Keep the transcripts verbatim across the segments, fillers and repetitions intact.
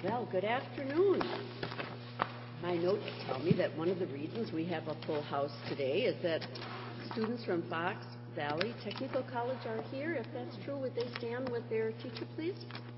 Well, good afternoon. My notes tell me that one of the reasons we have a full house today is that students from Fox Valley Technical College are here. If that's true, would they stand with their teacher, please?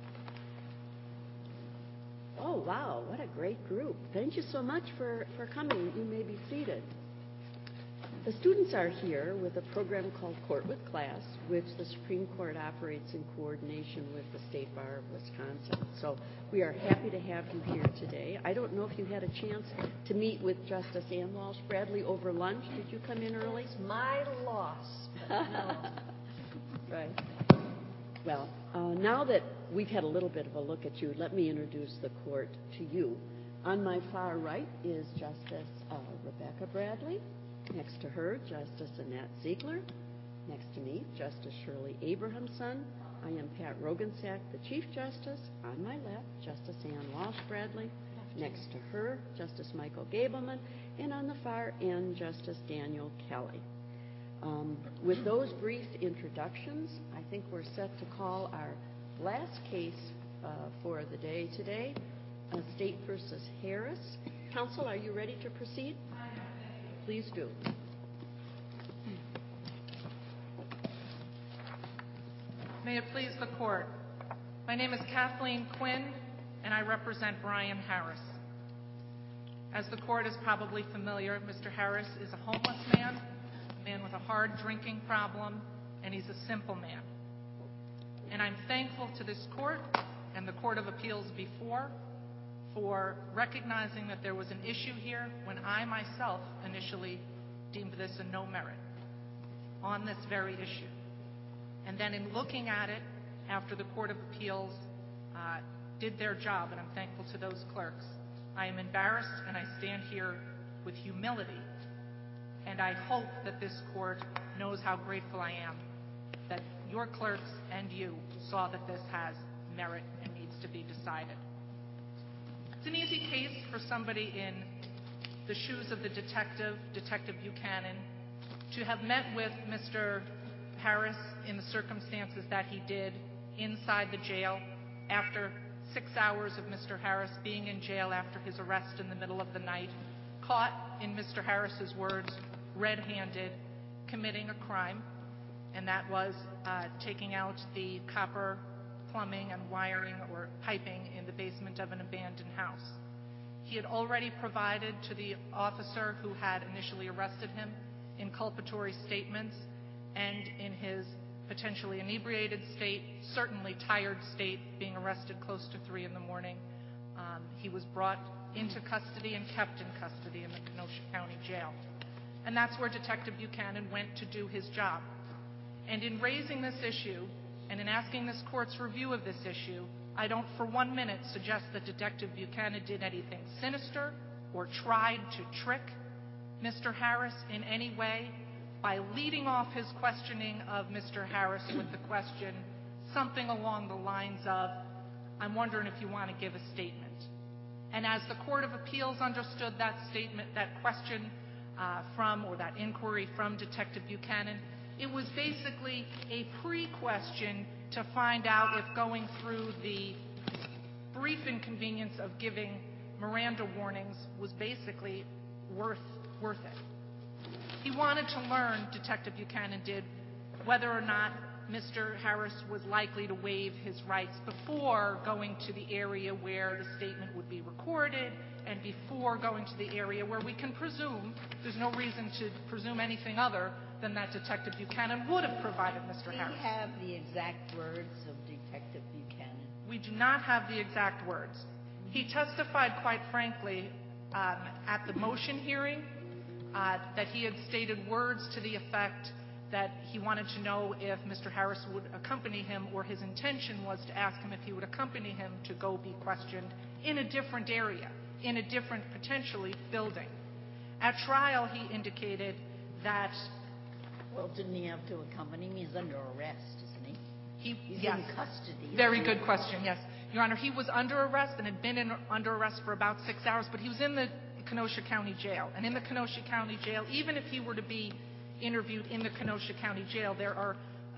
Oh, wow, what a great group. Thank you so much for, for coming. You may be seated. The students are here with a program called Court with Class, which the Supreme Court operates in coordination with the State Bar of Wisconsin. So we are happy to have you here today. I don't know if you had a chance to meet with Justice Ann Walsh Bradley over lunch. Did you come in early? It's my loss, but no. Right. Well, uh, now that we've had a little bit of a look at you, let me introduce the court to you. On my far right is Justice uh, Rebecca Bradley. Next to her, Justice Annette Ziegler. Next to me, Justice Shirley Abrahamson. I am Pat Rogensack, the Chief Justice. On my left, Justice Ann Walsh Bradley. Next to her, Justice Michael Gableman. And on the far end, Justice Daniel Kelly. Um, with those brief introductions, I think we're set to call our last case uh, for the day today, uh, State versus Harris. Counsel, are you ready to proceed? Please do. May it please the court. My name is Kathleen Quinn, and I represent Brian Harris. As the court is probably familiar, Mister Harris is a homeless man, a man with a hard drinking problem, and he's a simple man. And I'm thankful to this court and the Court of Appeals before for recognizing that there was an issue here when I myself initially deemed this a no merit on this very issue. And then in looking at it after the Court of Appeals uh, did their job, and I'm thankful to those clerks, I am embarrassed and I stand here with humility. And I hope that this court knows how grateful I am that your clerks and you saw that this has merit and needs to be decided. It's an easy case for somebody in the shoes of the detective, Detective Buchanan, to have met with Mister Harris in the circumstances that he did inside the jail after six hours of Mister Harris being in jail after his arrest in the middle of the night, caught, in Mister Harris's words, red-handed, committing a crime, and that was uh, taking out the copper plumbing and wiring or piping in the basement of an abandoned house. He had already provided to the officer who had initially arrested him inculpatory statements, and in his potentially inebriated state, certainly tired state, being arrested close to three in the morning, um, he was brought into custody and kept in custody in the Kenosha County Jail. And that's where Detective Buchanan went to do his job. And in raising this issue, and in asking this court's review of this issue, I don't for one minute suggest that Detective Buchanan did anything sinister or tried to trick Mister Harris in any way by leading off his questioning of Mister Harris with the question, something along the lines of, I'm wondering if you want to give a statement. And as the Court of Appeals understood that statement, that question uh, from, or that inquiry from Detective Buchanan, it was basically a pre-question to find out if going through the brief inconvenience of giving Miranda warnings was basically worth, worth it. He wanted to learn, Detective Buchanan did, whether or not Mister Harris was likely to waive his rights before going to the area where the statement would be recorded and before going to the area where we can presume, there's no reason to presume anything other than that Detective Buchanan would have provided Mister Harris. Do we have the exact words of Detective Buchanan? We do not have the exact words. He testified, quite frankly, um, at the motion hearing uh, that he had stated words to the effect that he wanted to know if Mister Harris would accompany him, or his intention was to ask him if he would accompany him to go be questioned in a different area, in a different, potentially, building. At trial, he indicated that... Well, didn't he have to accompany him? He's under arrest, isn't he? He, He's yes. in custody. Very good question, yes. Your Honor, he was under arrest and had been in, under arrest for about six hours, but he was in the Kenosha County Jail. And in the Kenosha County Jail, even if he were to be interviewed in the Kenosha County Jail, there are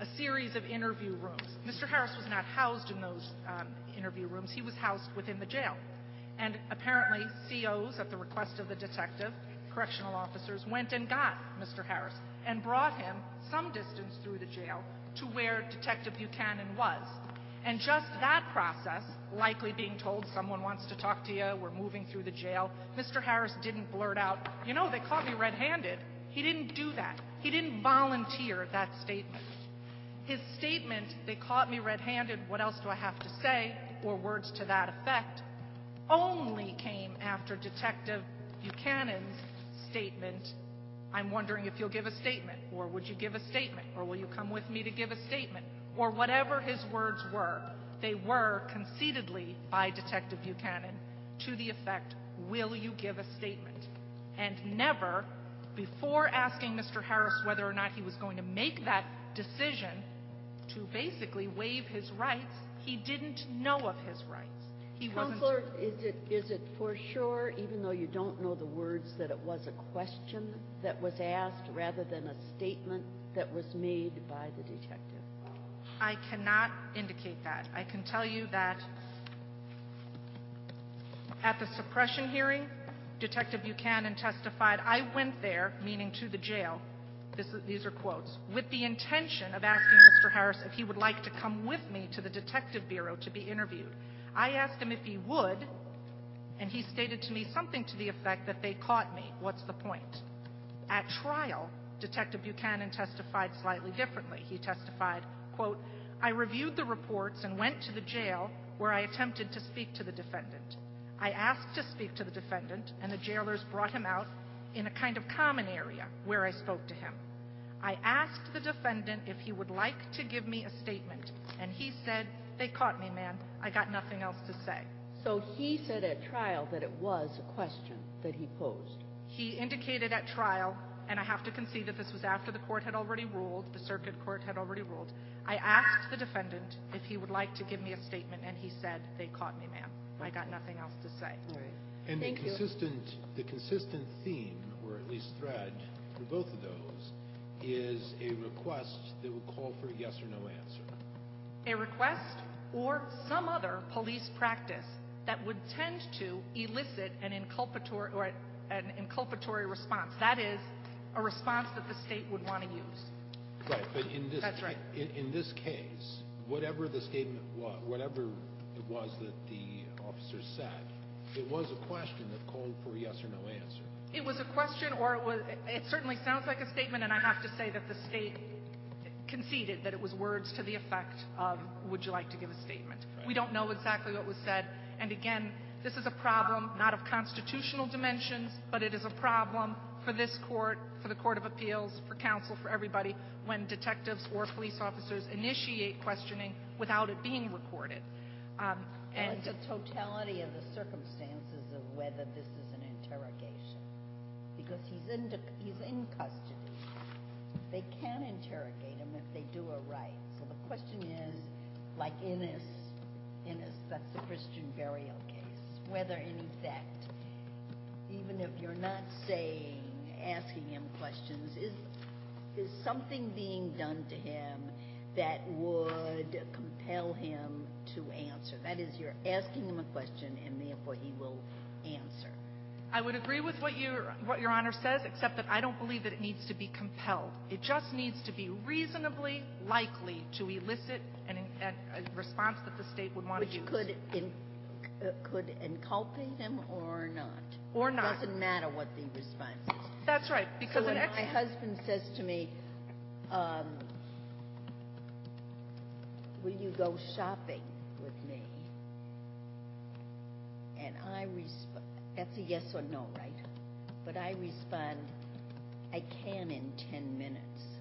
a series of interview rooms. Mister Harris was not housed in those um, interview rooms. He was housed within the jail. And apparently, C Os, at the request of the detective, correctional officers, went and got Mister Harris and brought him some distance through the jail to where Detective Buchanan was. And just that process, likely being told someone wants to talk to you, we're moving through the jail, Mister Harris didn't blurt out, you know, they caught me red-handed. He didn't do that. He didn't volunteer that statement. His statement, they caught me red-handed, what else do I have to say, or words to that effect, only came after Detective Buchanan's statement, I'm wondering if you'll give a statement, or would you give a statement, or will you come with me to give a statement, or whatever his words were. They were conceitedly by Detective Buchanan to the effect, will you give a statement? And never, before asking Mister Harris whether or not he was going to make that decision to basically waive his rights, he didn't know of his rights. He Counselor, is it is it for sure, even though you don't know the words, that it was a question that was asked rather than a statement that was made by the detective? I cannot indicate that. I can tell you that at the suppression hearing, Detective Buchanan testified, I went there, meaning to the jail, this, these are quotes, with the intention of asking Mister Harris if he would like to come with me to the Detective Bureau to be interviewed. I asked him if he would, and he stated to me something to the effect that they caught me. What's the point? At trial, Detective Buchanan testified slightly differently. He testified, quote, I reviewed the reports and went to the jail where I attempted to speak to the defendant. I asked to speak to the defendant, and the jailers brought him out in a kind of common area where I spoke to him. I asked the defendant if he would like to give me a statement, and he said, they caught me, man. I got nothing else to say. So he said at trial that it was a question that he posed. He indicated at trial, and I have to concede that this was after the court had already ruled, the circuit court had already ruled. I asked the defendant if he would like to give me a statement, and he said, they caught me, man. I got nothing else to say. All right. And Thank the you. consistent, the consistent theme, or at least thread, for both of those is a request that would call for a yes or no answer. A request or some other police practice that would tend to elicit an inculpatory or an inculpatory response. That is, a response that the state would want to use. Right, but in this That's right. in, in this case, whatever the statement was, whatever it was that the officer said, it was a question that called for a yes or no answer. It was a question, or it was. It certainly sounds like a statement, and I have to say that the state conceded that it was words to the effect of, would you like to give a statement? Right. We don't know exactly what was said, and again, this is a problem not of constitutional dimensions, but it is a problem for this court, for the Court of Appeals, for counsel, for everybody, when detectives or police officers initiate questioning without it being recorded. Um, Well, and it's a totality of the circumstances of whether this is an interrogation, because he's in he's in custody. They can interrogate him if they do it right. So the question is, like Innis, Innis, that's the Christian burial case, whether in effect, even if you're not saying, asking him questions, is is something being done to him that would compel him to answer? That is, you're asking him a question, and therefore he will answer. I would agree with what your what Your Honor says, except that I don't believe that it needs to be compelled. It just needs to be reasonably likely to elicit an, an, a response that the state would want Which to use. could in, uh, could inculpate him or not. Or not. Doesn't matter what the response is. That's right, because So when an ex- my husband says to me, um, will you go shopping with me? And I respond, that's a yes or no, right? But I respond, I can in ten minutes.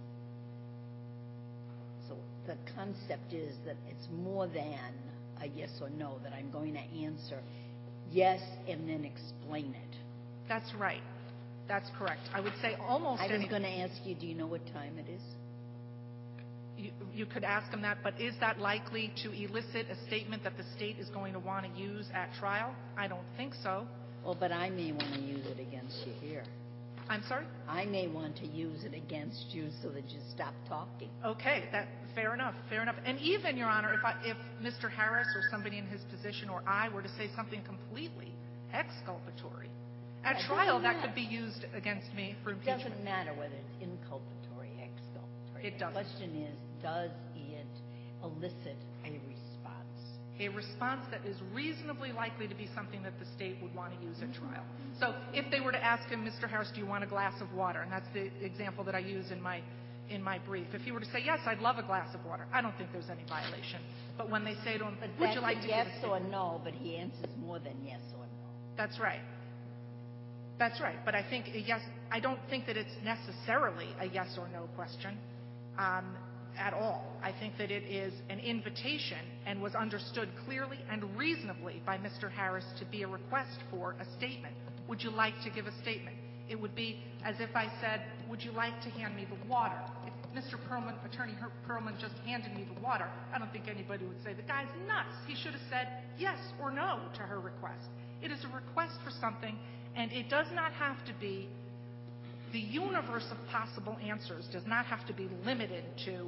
So the concept is that it's more than a yes or no, that I'm going to answer yes and then explain it. That's right. That's correct. I would say almost I was any... going to ask you, do you know what time it is? You, you could ask him that, but is that likely to elicit a statement that the state is going to want to use at trial? I don't think so. Well, but I may want to use it against you here. I'm sorry? I may want to use it against you so that you stop talking. Okay, that fair enough, fair enough. And even, Your Honor, if I, if Mister Harris or somebody in his position or I were to say something completely exculpatory, at It trial doesn't that matter. could be used against me for It impeachment. doesn't matter whether it's inculpatory, exculpatory. It doesn't. The question is, does it elicit a response? A response that is reasonably likely to be something that the state would want to use at trial. So if they were to ask him, Mister Harris, do you want a glass of water? And that's the example that I use in my in my brief. If he were to say, yes, I'd love a glass of water, I don't think there's any violation. But when they say to him, But would that's you like a to yes give a or statement? no, but he answers more than yes or no. That's right. That's right. But I think a yes, I don't think that it's necessarily a yes or no question um, at all. I think that it is an invitation and was understood clearly and reasonably by Mister Harris to be a request for a statement. Would you like to give a statement? It would be as if I said, would you like to hand me the water? If Mister Perlman, Attorney Perlman just handed me the water, I don't think anybody would say, the guy's nuts. He should have said yes or no to her request. It is a request for something, and it does not have to be, the universe of possible answers does not have to be limited to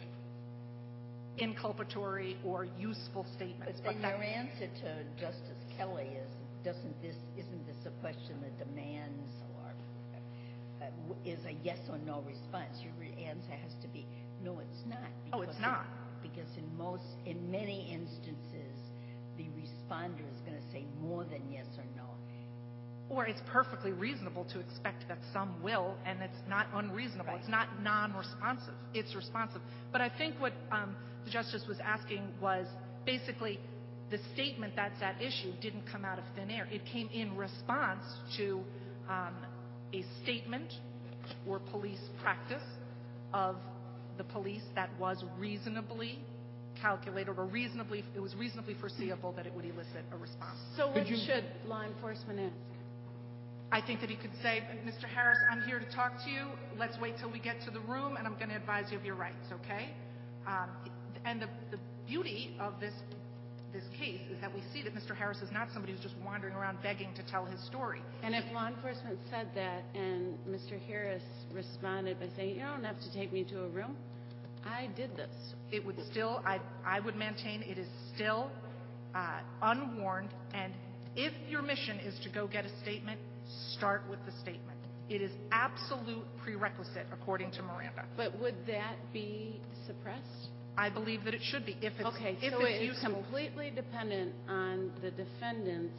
inculpatory or useful statements. But then that- your answer to Justice Kelly is, doesn't this, isn't this a question that demands or uh, w- is a yes or no response? Your re- answer has to be, no, it's not. Oh, it's because not. it- because in most, in many instances, the responder is going to say more than yes or no. Or it's perfectly reasonable to expect that some will, and it's not unreasonable. Right. It's not non-responsive. It's responsive. But I think what um, the Justice was asking was basically the statement that's at issue didn't come out of thin air. It came in response to um, a statement or police practice of the police that was reasonably calculated or reasonably, it was reasonably foreseeable that it would elicit a response. So what Could you- should law enforcement ask? I think that he could say, Mister Harris, I'm here to talk to you. Let's wait till we get to the room, and I'm going to advise you of your rights, okay? Um, and the, the beauty of this this case is that we see that Mister Harris is not somebody who's just wandering around begging to tell his story. And if law enforcement said that and Mister Harris responded by saying, you don't have to take me to a room, I did this. It would still, I, I would maintain it is still uh, unwarned, and if your mission is to go get a statement, start with the statement. It is absolute prerequisite according to Miranda. But would that be suppressed? I believe that it should be if it's, Okay, if so it's it's useful. completely dependent on the defendant's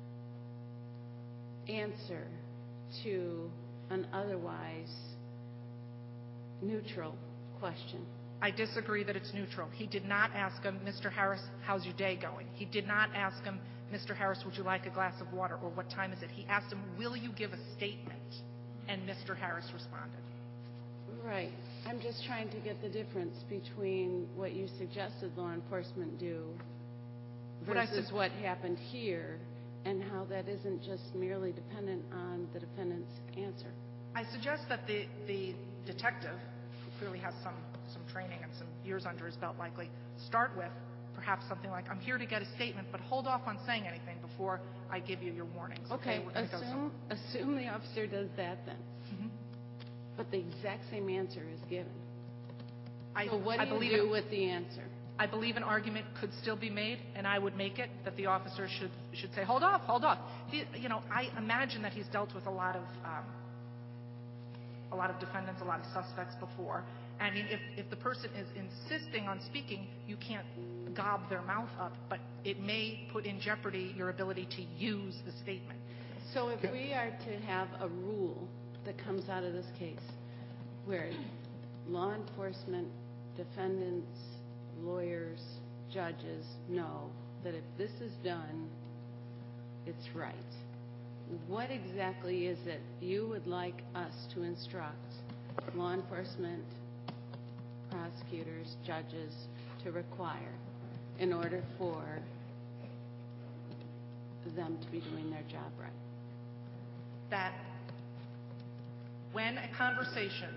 answer to an otherwise neutral question. I disagree that it's neutral. He did not ask him, Mister Harris, how's your day going? He did not ask him, Mister Harris, would you like a glass of water, or what time is it? He asked him, will you give a statement? And Mister Harris responded. Right. I'm just trying to get the difference between what you suggested law enforcement do What I versus sug- what happened here, and how that isn't just merely dependent on the defendant's answer. I suggest that the, the detective, who clearly has some, some training and some years under his belt likely, start with perhaps something like, I'm here to get a statement, but hold off on saying anything before I give you your warnings. Okay, we're gonna go assume, assume the officer does that then. Mhm. But the exact same answer is given. I, So what I do you believe do it- with the answer? I believe an argument could still be made, and I would make it, that the officer should should say, hold off, hold off. The, you know, I imagine that he's dealt with a lot of um, a lot of defendants, a lot of suspects before. I mean, if, if the person is insisting on speaking, you can't gob their mouth up, but it may put in jeopardy your ability to use the statement. So if we are to have a rule that comes out of this case where law enforcement, defendants, lawyers, judges know that if this is done, it's right, what exactly is it you would like us to instruct law enforcement, prosecutors, judges to require in order for them to be doing their job right? That when a conversation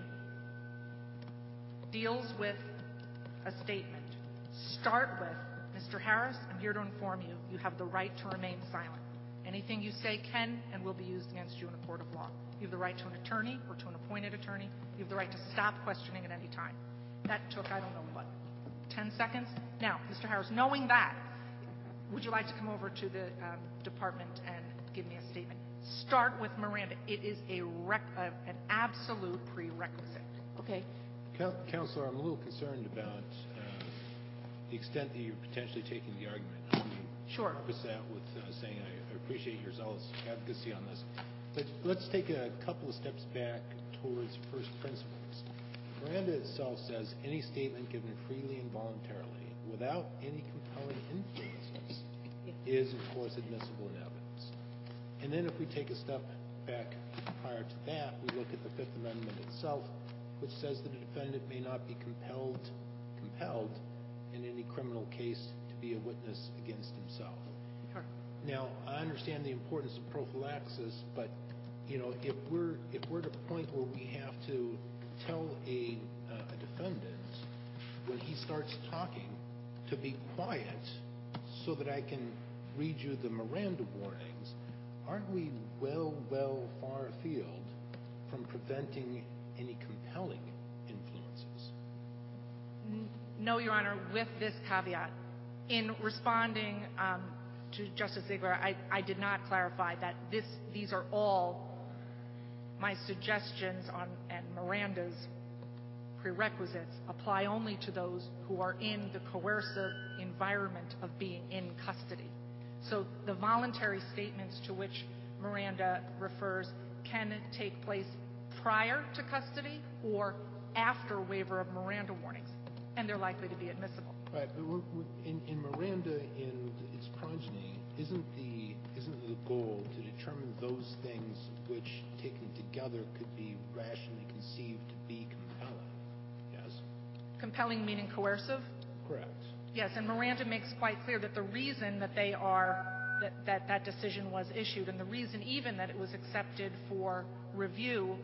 deals with a statement, start with, Mister Harris, I'm here to inform you, you have the right to remain silent. Anything you say can and will be used against you in a court of law. You have the right to an attorney or to an appointed attorney. You have the right to stop questioning at any time. That took, I don't know what, ten seconds? Now, Mister Harris, knowing that, would you like to come over to the um, department and give me a statement? Start with Miranda. It is a rec- uh, an absolute prerequisite. Okay. Counselor, I'm a little concerned about uh, the extent that you're potentially taking the argument. I mean, Sure. preface that with uh, saying I, I appreciate your zealous advocacy on this. But let's take a couple of steps back towards first principles. Miranda itself says any statement given freely and voluntarily without any compelling influences is, of course, admissible in evidence. And then if we take a step back prior to that, we look at the Fifth Amendment itself, which says that a defendant may not be compelled compelled in any criminal case to be a witness against himself. Sure. Now, I understand the importance of prophylaxis, but you know, if we're if we're at a point where we have to tell a uh, a defendant when he starts talking to be quiet so that I can read you the Miranda warnings, aren't we well, well far afield from preventing any compelling influences? No, Your Honor, with this caveat. In responding um, to Justice Ziegler, I, I did not clarify that this, these are all my suggestions on, and Miranda's prerequisites apply only to those who are in the coercive environment of being in custody. So the voluntary statements to which Miranda refers can take place prior to custody or after waiver of Miranda warnings, and they're likely to be admissible. Right, but we're, we're, in, in Miranda and its progeny, isn't the isn't the goal to determine those things which, taken together, could be rationally conceived to be compelling? Yes. Compelling meaning coercive? Correct. Yes, and Miranda makes quite clear that the reason that they are that, that that decision was issued, and the reason even that it was accepted for review,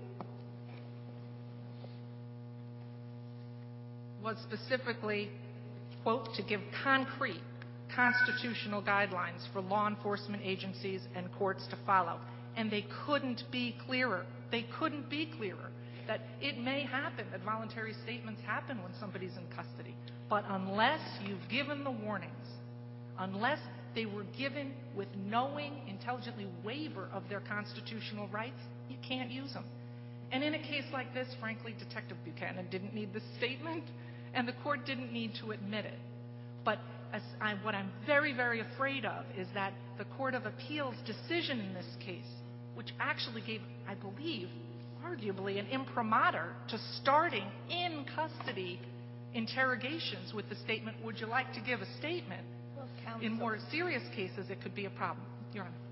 was specifically, quote, to give concrete constitutional guidelines for law enforcement agencies and courts to follow. And they couldn't be clearer. They couldn't be clearer that it may happen that voluntary statements happen when somebody's in custody. But unless you've given the warnings, unless they were given with knowing, intelligently waiver of their constitutional rights, you can't use them. And in a case like this, frankly, Detective Buchanan didn't need the statement, and the court didn't need to admit it. But as I, what I'm very, very afraid of is that the Court of Appeals decision in this case, which actually gave, I believe, arguably an imprimatur to starting in custody interrogations with the statement, would you like to give a statement? Well, counsel, in more serious cases, it could be a problem. Your Honor.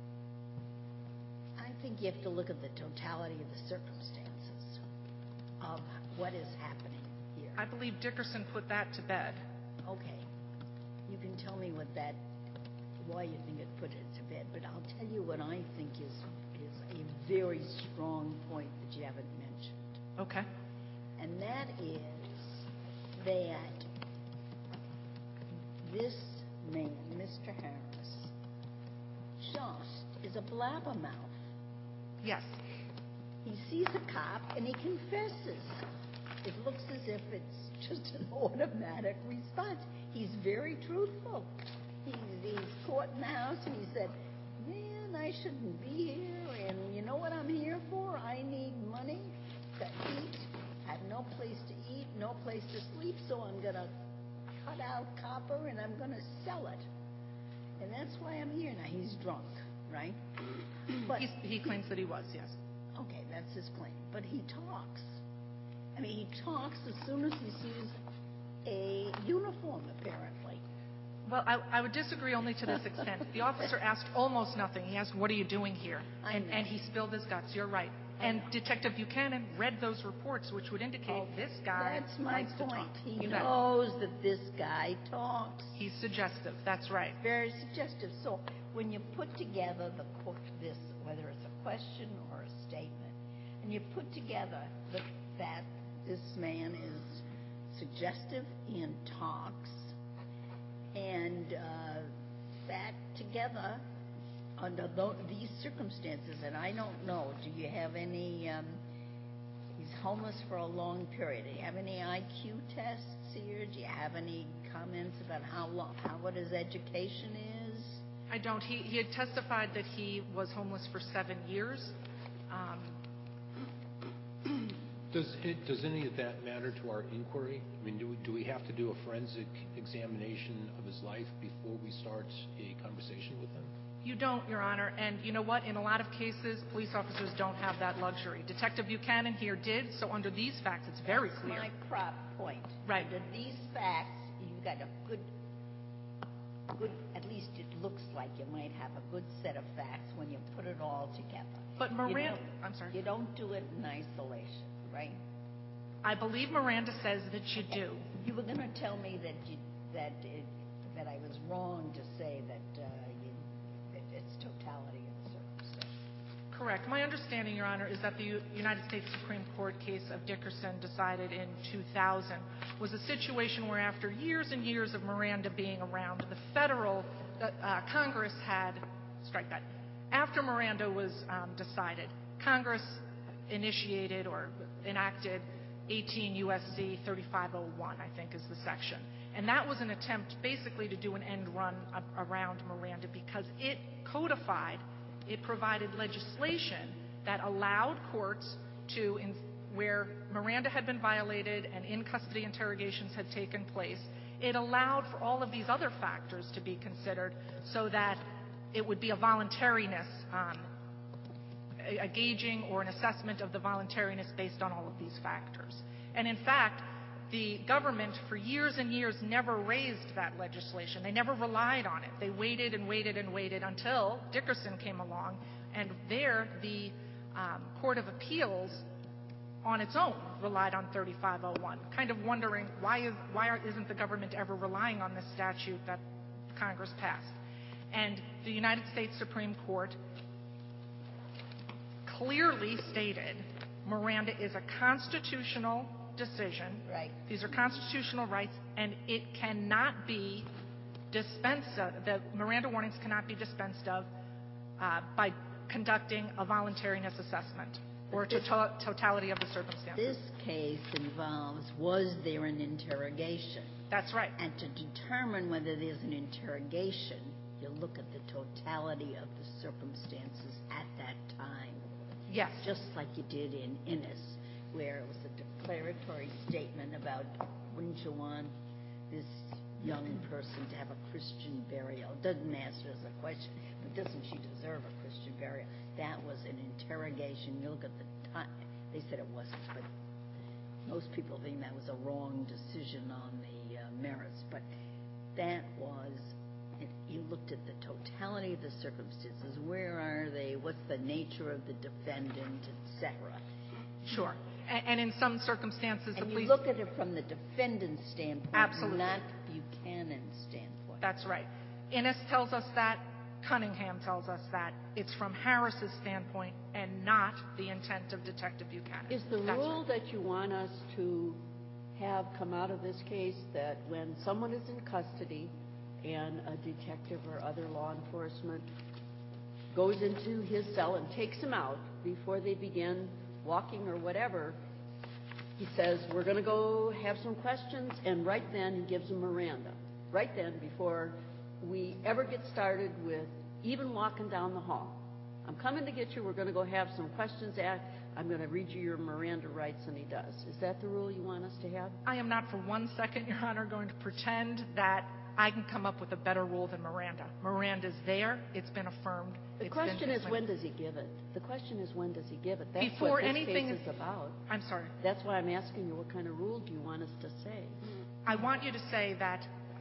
I think you have to look at the totality of the circumstances of what is happening here. I believe Dickerson put that to bed. Okay. You can tell me what that, why you think it put it to bed, but I'll tell you what I think is is a very strong point that you haven't mentioned. Okay. And that is that this man, Mister Harris, just is a blabbermouth. Yes. He sees a cop and he confesses. It looks as if it's just an automatic response. He's very truthful. He's, he's caught in the house and he said, man, I shouldn't be here, and you know what I'm here for? I need money to eat. I have no place to eat, no place to sleep, so I'm going to cut out copper and I'm going to sell it. And that's why I'm here. Now, he's drunk, right? But He's, he claims that he was, yes. okay, that's his claim. But he talks. I mean, he talks as soon as he sees a uniform, apparently. Well, I, I would disagree only to this extent. The officer asked almost nothing. He asked, what are you doing here? I And, know. and he spilled his guts. You're right. I And know. Detective Buchanan read those reports, which would indicate Oh, this guy That's my likes to point. talk. He You bet. knows that this guy talks. He's suggestive. That's right. Very suggestive. So when you put together the qu- this, whether it's a question or a statement, and you put together the, that this man is suggestive and talks, and uh, that together, under tho- these circumstances, and I don't know, do you have any, um, he's homeless for a long period. Do you have any I Q tests here? Do you have any comments about how long, how, what his education is? I don't. He, he had testified that he was homeless for seven years. Um, Does it, does any of that matter to our inquiry? I mean, do we, do we have to do a forensic examination of his life before we start a conversation with him? You don't, Your Honor. And you know what? In a lot of cases, police officers don't have that luxury. Detective Buchanan here did, so under these facts, it's very That's clear. my prop point. Right. Under these facts, you've got a good, good, at least it looks like you might have a good set of facts when you put it all together. But You Miranda, don't- I'm sorry. You don't do it in isolation, right? I believe Miranda says that you do. You were going to tell me that you, that it, that I was wrong to say that uh, you, that it's totality of the circumstance. Correct. My understanding, Your Honor, is that the U- United States Supreme Court case of Dickerson decided in two thousand was a situation where after years and years of Miranda being around, the federal uh, uh, Congress had, strike that, after Miranda was um, decided, Congress initiated or enacted eighteen U S C thirty-five oh one, I think is the section. And that was an attempt basically to do an end run a- around Miranda because it codified, it provided legislation that allowed courts to, in, where Miranda had been violated and in-custody interrogations had taken place, it allowed for all of these other factors to be considered so that it would be a voluntariness, um, a, a gauging or an assessment of the voluntariness based on all of these factors. And in fact, the government for years and years never raised that legislation. They never relied on it. They waited and waited and waited until Dickerson came along, and there the um, Court of Appeals on its own relied on thirty-five oh one, kind of wondering why, is, why isn't the government ever relying on this statute that Congress passed. And the United States Supreme Court clearly stated Miranda is a constitutional decision. Right. These are constitutional rights, and it cannot be dispensed of, the Miranda warnings cannot be dispensed of uh, by conducting a voluntariness assessment or a total, totality of the circumstances. This case involves, was there an interrogation? That's right. And to determine whether there's an interrogation, you look at the totality of the circumstances at that time. Yes. Just like you did in Innis, where it was a declaratory statement about, wouldn't you want this young person to have a Christian burial? Doesn't answer as a question, but doesn't she deserve a Christian burial? That was an interrogation. You look at the time. They said it wasn't, but most people think that was a wrong decision on the uh, merits. But that was, you looked at the totality of the circumstances. Where are they? What's the nature of the defendant, et cetera? Sure. And, and in some circumstances, And the you police... look at it from the defendant's standpoint, Absolutely. not Buchanan's standpoint. That's right. Innis tells us that. Cunningham tells us that. It's from Harris's standpoint and not the intent of Detective Buchanan. Is the That's rule right. that you want us to have come out of this case that when someone is in custody and a detective or other law enforcement goes into his cell and takes him out before they begin walking or whatever, he says, we're going to go have some questions, and right then he gives him Miranda. Right then, before we ever get started with even walking down the hall. I'm coming to get you. We're going to go have some questions asked. I'm going to read you your Miranda rights, and he does. Is that the rule you want us to have? I am not for one second, Your Honor, going to pretend that I can come up with a better rule than Miranda. Miranda's there. It's been affirmed. The It's question been is, when does he give it? The question is, when does he give it? That's Before what this anything case is- is about. I'm sorry. That's why I'm asking you, what kind of rule do you want us to say? I want you to say that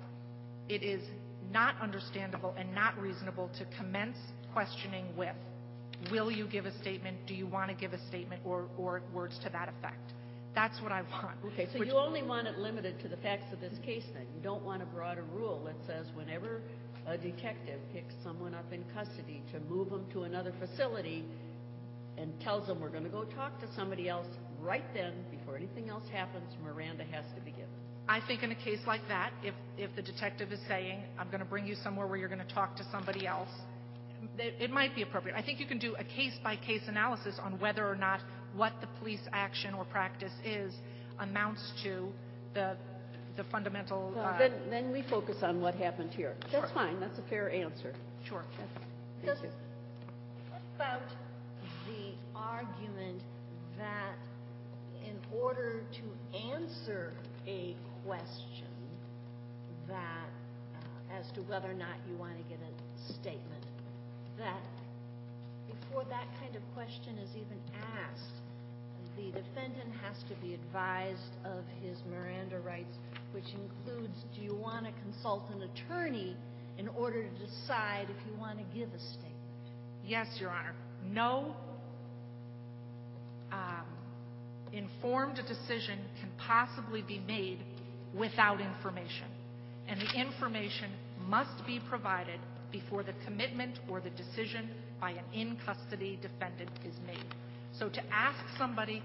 it is not understandable and not reasonable to commence questioning with, will you give a statement, do you want to give a statement, or, or words to that effect. That's what I want. Okay, so Which- you only want it limited to the facts of this case then. You don't want a broader rule that says whenever a detective picks someone up in custody to move them to another facility and tells them we're going to go talk to somebody else, right then, before anything else happens, Miranda has to be given. I think in a case like that, if, if the detective is saying, I'm going to bring you somewhere where you're going to talk to somebody else, it, it might be appropriate. I think you can do a case-by-case analysis on whether or not what the police action or practice is amounts to the the fundamental... Well, uh, then, then we focus on what happened here. That's Sure. fine. That's a fair answer. Sure. That's, Does, thank you. what about the argument that in order to answer a question that uh, as to whether or not you want to get a statement, that before that kind of question is even asked, the defendant has to be advised of his Miranda rights, which includes, do you want to consult an attorney in order to decide if you want to give a statement? Yes, Your Honor. No um, informed decision can possibly be made without information. And the information must be provided before the commitment or the decision by an in-custody defendant is made. So to ask somebody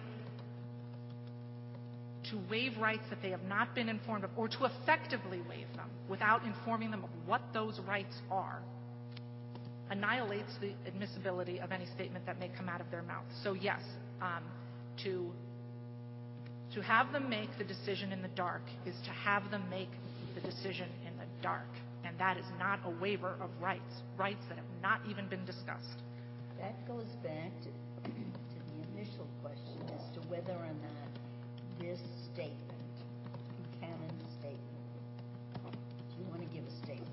to waive rights that they have not been informed of, or to effectively waive them without informing them of what those rights are, annihilates the admissibility of any statement that may come out of their mouth. So yes, um, to, to have them make the decision in the dark is to have them make the decision in the dark. And that is not a waiver of rights, rights that have not even been discussed. That goes back to, to the initial question as to whether or not this statement, Buchanan statement, do you want to give a statement,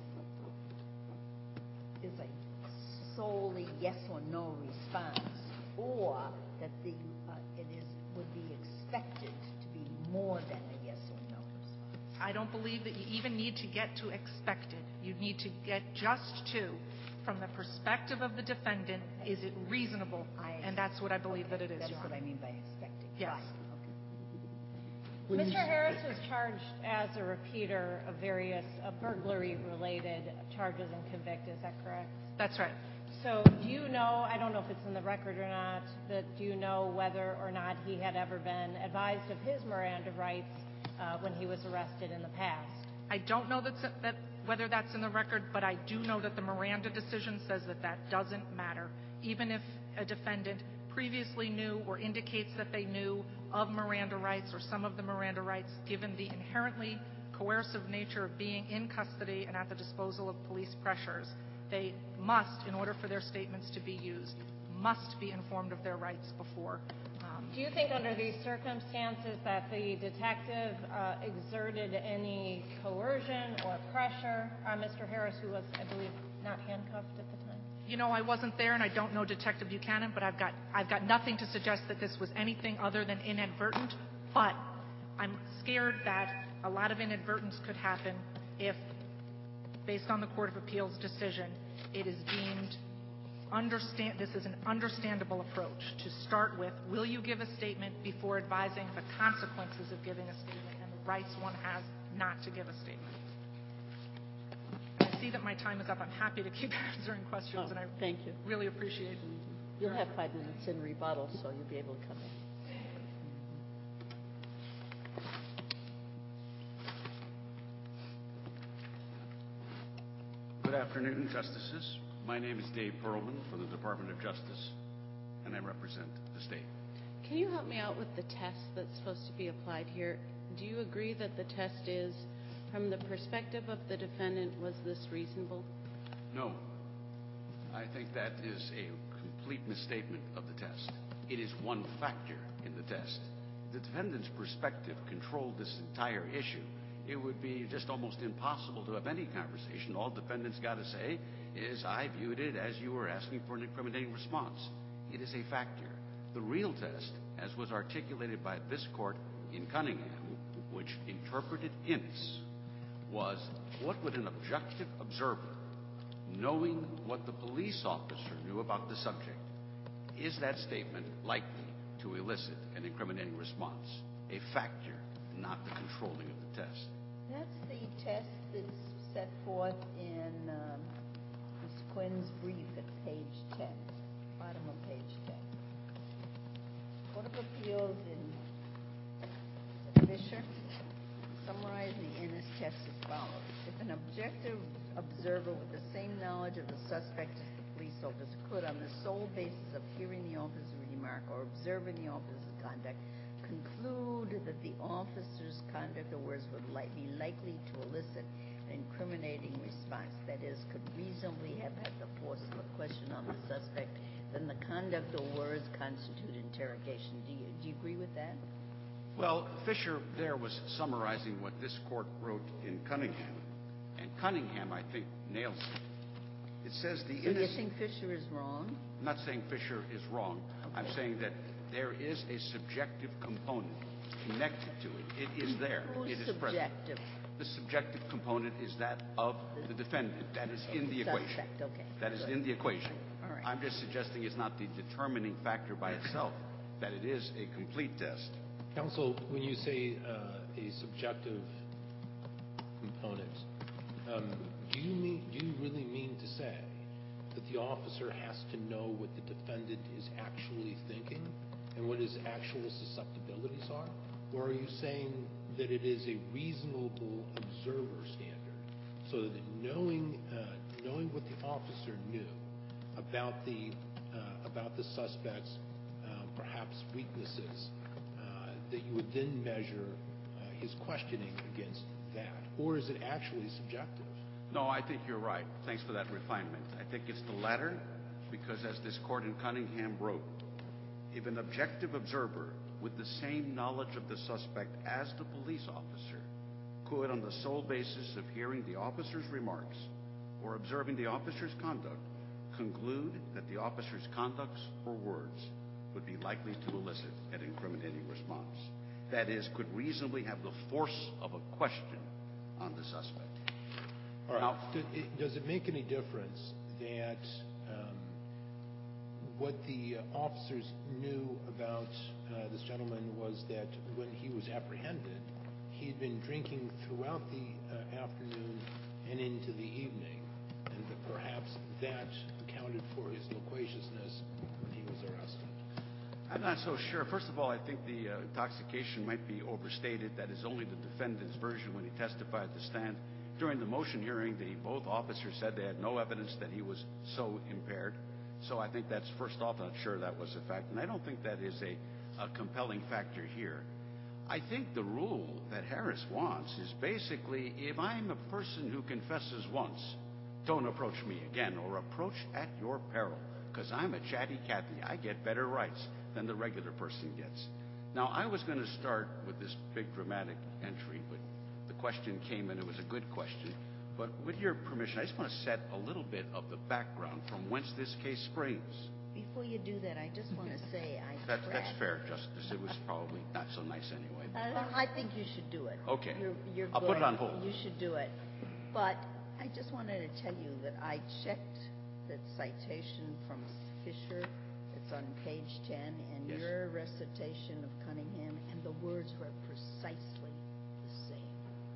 is a solely yes or no response, or that the uh, it is would be expected to be more than a yes or no response. I don't believe that you even need to get to expected. You need to get just to, from the perspective of the defendant, is it reasonable? I, and that's what I believe okay, that it is, That's Your what Honor. I mean by expecting. Yes. Right. When you- Mister Harris was charged as a repeater of various uh, burglary-related charges and convicted. Is that correct? That's right. So do you know, I don't know if it's in the record or not, but do you know whether or not he had ever been advised of his Miranda rights uh, when he was arrested in the past? I don't know that's, that whether that's in the record, but I do know that the Miranda decision says that that doesn't matter. Even if a defendant previously knew or indicates that they knew of Miranda rights or some of the Miranda rights, given the inherently coercive nature of being in custody and at the disposal of police pressures, they must, in order for their statements to be used, must be informed of their rights before. Um, Do you think under these circumstances that the detective uh, exerted any coercion or pressure on Mister Harris, who was, I believe, not handcuffed at the time? You know, I wasn't there, and I don't know Detective Buchanan, but I've got I've got nothing to suggest that this was anything other than inadvertent. But I'm scared that a lot of inadvertence could happen if, based on the Court of Appeals decision, it is deemed understand. This is an understandable approach to start with. Will you give a statement before advising the consequences of giving a statement and the rights one has not to give a statement? I see that my time is up. I'm happy to keep answering questions, Oh, and I thank you. really appreciate it. You'll have five minutes in rebuttal, so you'll be able to come back. Good afternoon, Justices. My name is Dave Perlman from the Department of Justice, and I represent the state. Can you help me out with the test that's supposed to be applied here? Do you agree that the test is, from the perspective of the defendant, was this reasonable? No. I think that is a complete misstatement of the test. It is one factor in the test. The defendant's perspective controlled this entire issue. It would be just almost impossible to have any conversation. All defendants got to say is, I viewed it as you were asking for an incriminating response. It is a factor. The real test, as was articulated by this court in Cunningham, which interpreted Innis, was what would an objective observer, knowing what the police officer knew about the subject, is that statement likely to elicit an incriminating response? A factor, not the controlling of the test. That's the test that's set forth in um, Miz Quinn's brief at page ten, bottom of page ten. Court of Appeals in Fisher summarized the Innis test as follows. if an objective observer with the same knowledge of the suspect as the police officer could, on the sole basis of hearing the officer's remark or observing the officer's conduct, conclude that the officer's conduct or words would li- be likely to elicit an incriminating response, that is, could reasonably have had the force of a question on the suspect, then the conduct or words constitute interrogation. Do you, do you agree with that? Well, Fisher there was summarizing what this court wrote in Cunningham, and Cunningham, I think, nails it. It says the So innocent... you think Fisher is wrong? I'm not saying Fisher is wrong. Okay. I'm saying that there is a subjective component connected to it. It is there. Who's it is subjective? Present. The subjective component is that of the defendant. That is in the equation. Suspect, okay. That is Good. in the equation. All right. I'm just suggesting it's not the determining factor by itself, that it is a complete test. Counsel, when you say uh, a subjective component, um, do you mean, do you really mean to say that the officer has to know what the defendant is actually thinking and what his actual susceptibilities are? Or are you saying that it is a reasonable observer standard, so that knowing uh, knowing what the officer knew about the uh, about the suspect's uh, perhaps weaknesses, uh, that you would then measure uh, his questioning against that? Or is it actually subjective? No, I think you're right. Thanks for that refinement. I think it's the latter, because as this court in Cunningham wrote, if an objective observer with the same knowledge of the suspect as the police officer could, on the sole basis of hearing the officer's remarks or observing the officer's conduct, conclude that the officer's conduct or words would be likely to elicit an incriminating response. That is, could reasonably have the force of a question on the suspect. All right. Now, does it, does it make any difference that um, what the uh, officers knew about uh, this gentleman was that when he was apprehended, he'd been drinking throughout the uh, afternoon and into the evening, and that perhaps that accounted for his loquaciousness when he was arrested? I'm not so sure. First of all, I think the uh, intoxication might be overstated. That is only the defendant's version when he testified at the stand. During the motion hearing, the both officers said they had no evidence that he was so impaired. So I think that's, first off, I'm not sure that was a fact. And I don't think that is a, a compelling factor here. I think the rule that Harris wants is basically, if I'm a person who confesses once, don't approach me again, or approach at your peril, because I'm a chatty Cathy. I get better rights than the regular person gets. Now, I was going to start with this big dramatic entry, but the question came and it was a good question. But with your permission, I just want to set a little bit of the background from whence this case springs. Before you do that, I just want to say I That's, tracked- that's fair, Justice. It was probably not so nice anyway. Uh, I think you should do it. Okay. You're, you're I'll good. put it on hold. You should do it. But I just wanted to tell you that I checked that citation from Fisher. It's on page ten, and Yes. your recitation of Cunningham, and the words were precisely the same.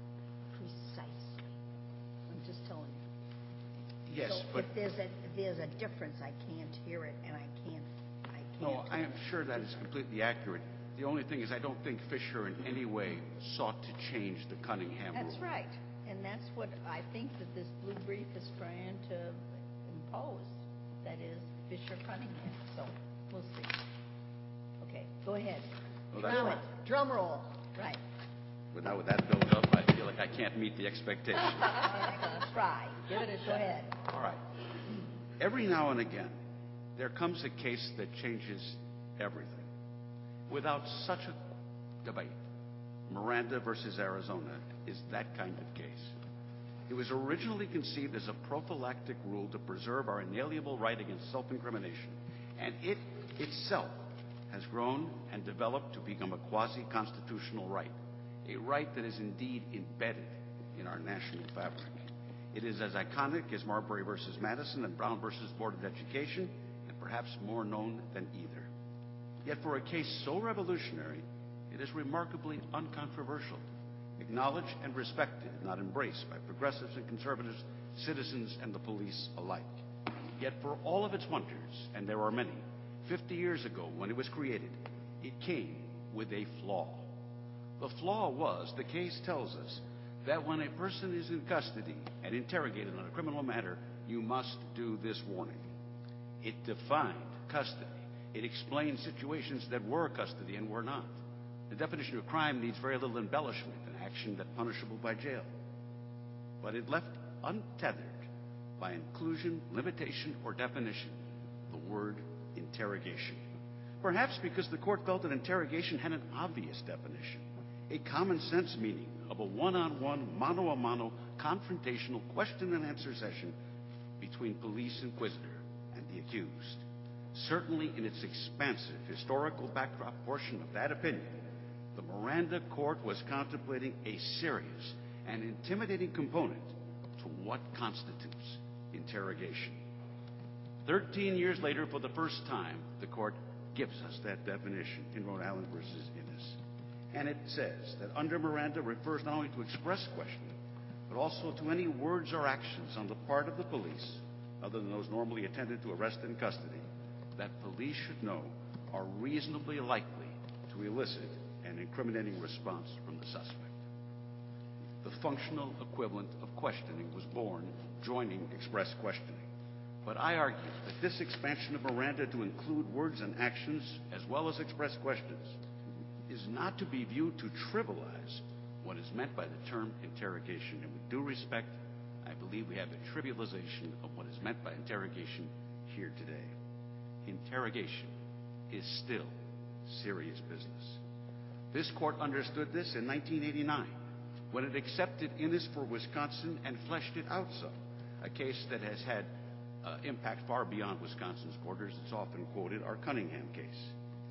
Precisely. I'm just telling you. Yes, so but... if there's a if there's a difference, I can't hear it, and I can't. I can't. No, I am sure that is completely accurate. The only thing is I don't think Fisher in any way sought to change the Cunningham rule. That's right. And that's what I think that this blue brief is trying to impose. That is Fisher Cunningham. So we'll see. Okay, go ahead. Well, that's Drum right. it. Drum roll. Right. But now with that build up, I feel like I can't meet the expectation. I'm going to try. Give it a go ahead. All right. Every now and again, there comes a case that changes everything. Without such a debate, Miranda versus Arizona is that kind of case. It was originally conceived as a prophylactic rule to preserve our inalienable right against self-incrimination, and it itself has grown and developed to become a quasi-constitutional right, a right that is indeed embedded in our national fabric. It is as iconic as Marbury versus Madison and Brown versus Board of Education, and perhaps more known than either. Yet for a case so revolutionary, it is remarkably uncontroversial, acknowledged and respected, not embraced by progressives and conservatives, citizens and the police alike. Yet for all of its wonders, and there are many, fifty years ago when it was created, it came with a flaw. The flaw was, the case tells us, that when a person is in custody and interrogated on a criminal matter, you must do this warning. It defined custody. It explained situations that were custody and were not. The definition of crime needs very little embellishment, an action that's punishable by jail. But it left untethered by inclusion, limitation, or definition the word interrogation. Perhaps because the court felt that interrogation had an obvious definition, a common sense meaning of a one-on-one, mano-a-mano, confrontational question and answer session between police inquisitor and the accused. Certainly in its expansive historical backdrop portion of that opinion, the Miranda court was contemplating a serious and intimidating component to what constitutes interrogation. Thirteen years later, for the first time, the court gives us that definition in Rhode Island versus Innis. And it says that under Miranda refers not only to express questioning, but also to any words or actions on the part of the police, other than those normally attended to arrest and custody, that police should know are reasonably likely to elicit an incriminating response from the suspect. The functional equivalent of questioning was born joining express questioning. But I argue that this expansion of Miranda to include words and actions as well as express questions is not to be viewed to trivialize what is meant by the term interrogation. And with due respect, I believe we have a trivialization of what is meant by interrogation here today. Interrogation is still serious business. This court understood this in nineteen eighty-nine when it accepted Innis for Wisconsin and fleshed it out some, a case that has had uh, impact far beyond Wisconsin's borders. It's often quoted, our Cunningham case.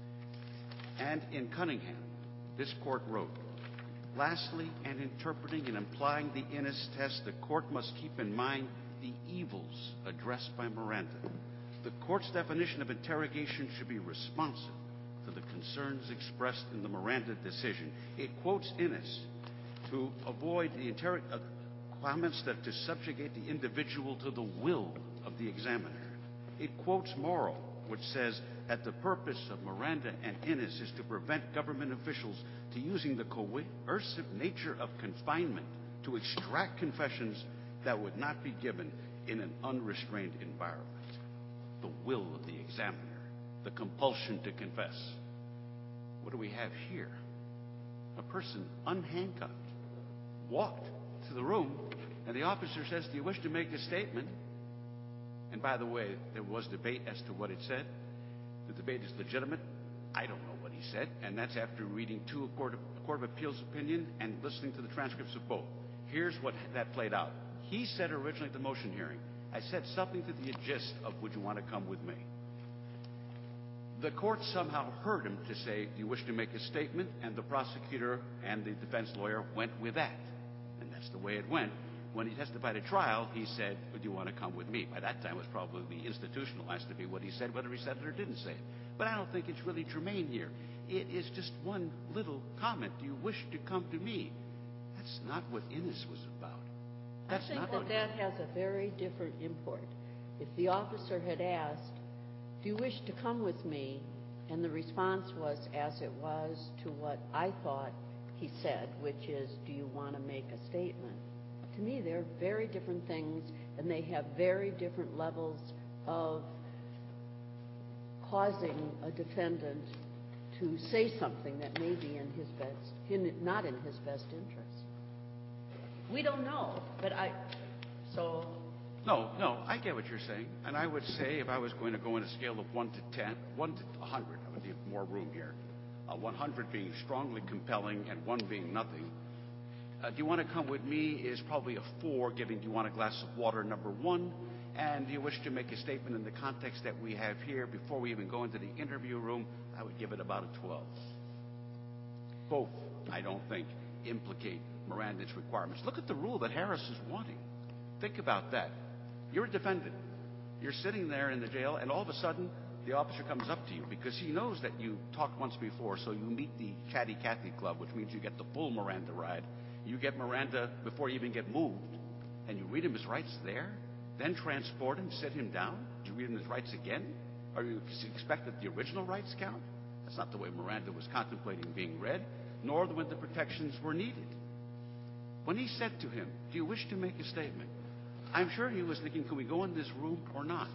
And in Cunningham, this court wrote, lastly, and interpreting and implying the Innis test, the court must keep in mind the evils addressed by Miranda. The court's definition of interrogation should be responsive to the concerns expressed in the Miranda decision. It quotes Innis to avoid the inter- uh, comments that to subjugate the individual to the will of the examiner. It quotes Morrow, which says that the purpose of Miranda and Innis is to prevent government officials to using the coercive nature of confinement to extract confessions that would not be given in an unrestrained environment. The will of the examiner, the compulsion to confess. What do we have here? A person unhandcuffed walked to the room, and the officer says, do you wish to make a statement? And by the way, there was debate as to what it said. The debate is legitimate. I don't know what he said, and that's after reading two a court of, a court of appeals opinion and listening to the transcripts of both. Here's what that played out. He said originally at the motion hearing, I said something to the gist of, would you want to come with me? The court somehow heard him to say, do you wish to make a statement? And the prosecutor and the defense lawyer went with that. And that's the way it went. When he testified at trial, he said, would you want to come with me? By that time, it was probably institutionalized to be what he said, whether he said it or didn't say it. But I don't think it's really germane here. It is just one little comment. Do you wish to come to me? That's not what Innis was about. That's I think not that what that has a very different import. If the officer had asked, do you wish to come with me? And the response was, as it was to what I thought he said, which is, do you want to make a statement? To me, they're very different things, and they have very different levels of causing a defendant to say something that may be in his best, in, not in his best interest. We don't know, but I, so... No, no, I get what you're saying. And I would say if I was going to go on a scale of one to ten, one to one hundred, I would need more room here. Uh, one hundred being strongly compelling and one being nothing. Uh, do you want to come with me is probably a four, giving do you want a glass of water number one. And do you wish to make a statement in the context that we have here before we even go into the interview room? I would give it about a twelve. Both, I don't think, implicate Miranda's requirements. Look at the rule that Harris is wanting. Think about that. You're a defendant. You're sitting there in the jail, and all of a sudden, the officer comes up to you because he knows that you talked once before, so you meet the Chatty Cathy Club, which means you get the full Miranda ride. You get Miranda before you even get moved, and you read him his rights there, then transport him, sit him down. Do you read him his rights again? Or you expect that the original rights count? That's not the way Miranda was contemplating being read, nor the way the protections were needed. when he said to him, do you wish to make a statement? I'm sure he was thinking, can we go in this room or not?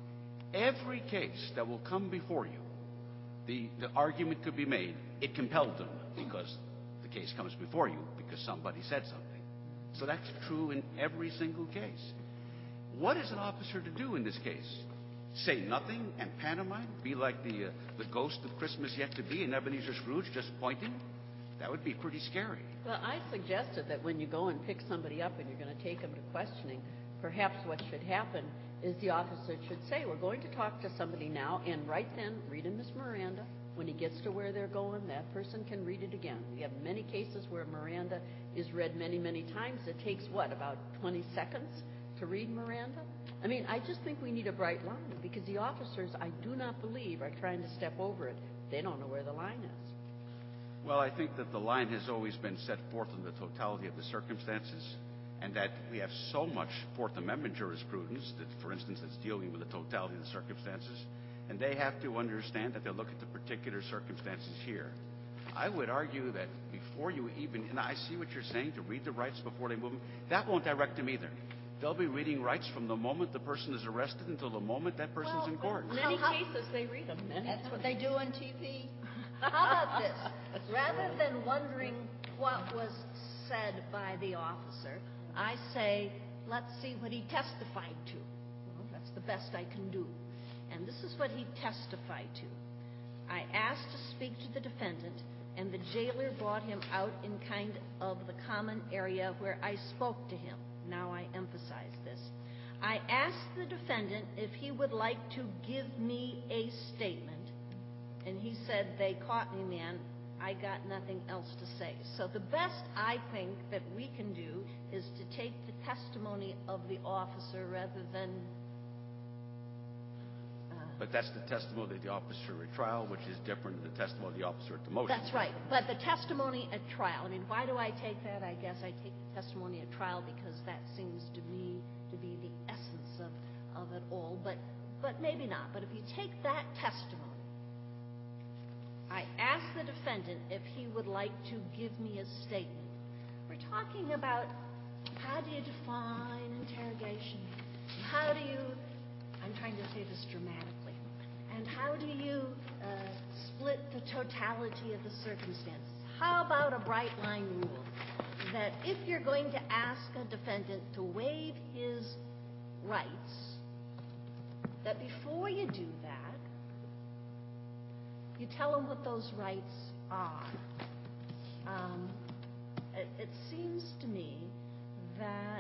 Every case that will come before you, the, the argument could be made, it compelled them because the case comes before you because somebody said something. So that's true in every single case. What is an officer to do in this case? Say nothing and pantomime? Be like the, uh, the ghost of Christmas yet to be in Ebenezer Scrooge, just pointing? That would be pretty scary. Well, I suggested that when you go and pick somebody up and you're going to take them to questioning, perhaps what should happen is the officer should say, we're going to talk to somebody now, and right then, read him his Miranda. When he gets to where they're going, that person can read it again. We have many cases where Miranda is read many, many times. It takes, what, about twenty seconds to read Miranda? I mean, I just think we need a bright line, because the officers, I do not believe, are trying to step over it. They don't know where the line is. Well, I think that the line has always been set forth in the totality of the circumstances, and that we have so much Fourth Amendment jurisprudence that, for instance, that's dealing with the totality of the circumstances, and they have to understand that they look at the particular circumstances here. I would argue that before you even, and I see what you're saying, to read the rights before they move them, that won't direct them either. They'll be reading rights from the moment the person is arrested until the moment that person's Well, in court. In many How- cases, they read them. Many That's times. what they do on T V. How about this? Rather than wondering what was said by the officer, I say, let's see what he testified to. Well, that's the best I can do. And this is what he testified to. I asked to speak to the defendant, and the jailer brought him out in kind of the common area where I spoke to him. Now I emphasize this. I asked the defendant if he would like to give me a statement, and he said, they caught me, man. I got nothing else to say. So the best I think that we can do is to take the testimony of the officer rather than... Uh, But that's the testimony of the officer at trial, which is different than the testimony of the officer at the motion. That's right. But the testimony at trial, I mean, why do I take that? I guess I take the testimony at trial because that seems to me to be the essence of, of it all. But, but maybe not. But if you take that testimony, I asked the defendant if he would like to give me a statement. We're talking about how do you define interrogation? How do you, I'm trying to say this dramatically, and how do you uh, split the totality of the circumstances? How about a bright line rule that if you're going to ask a defendant to waive his rights, that before you do that, you tell them what those rights are. Um, it, it seems to me that,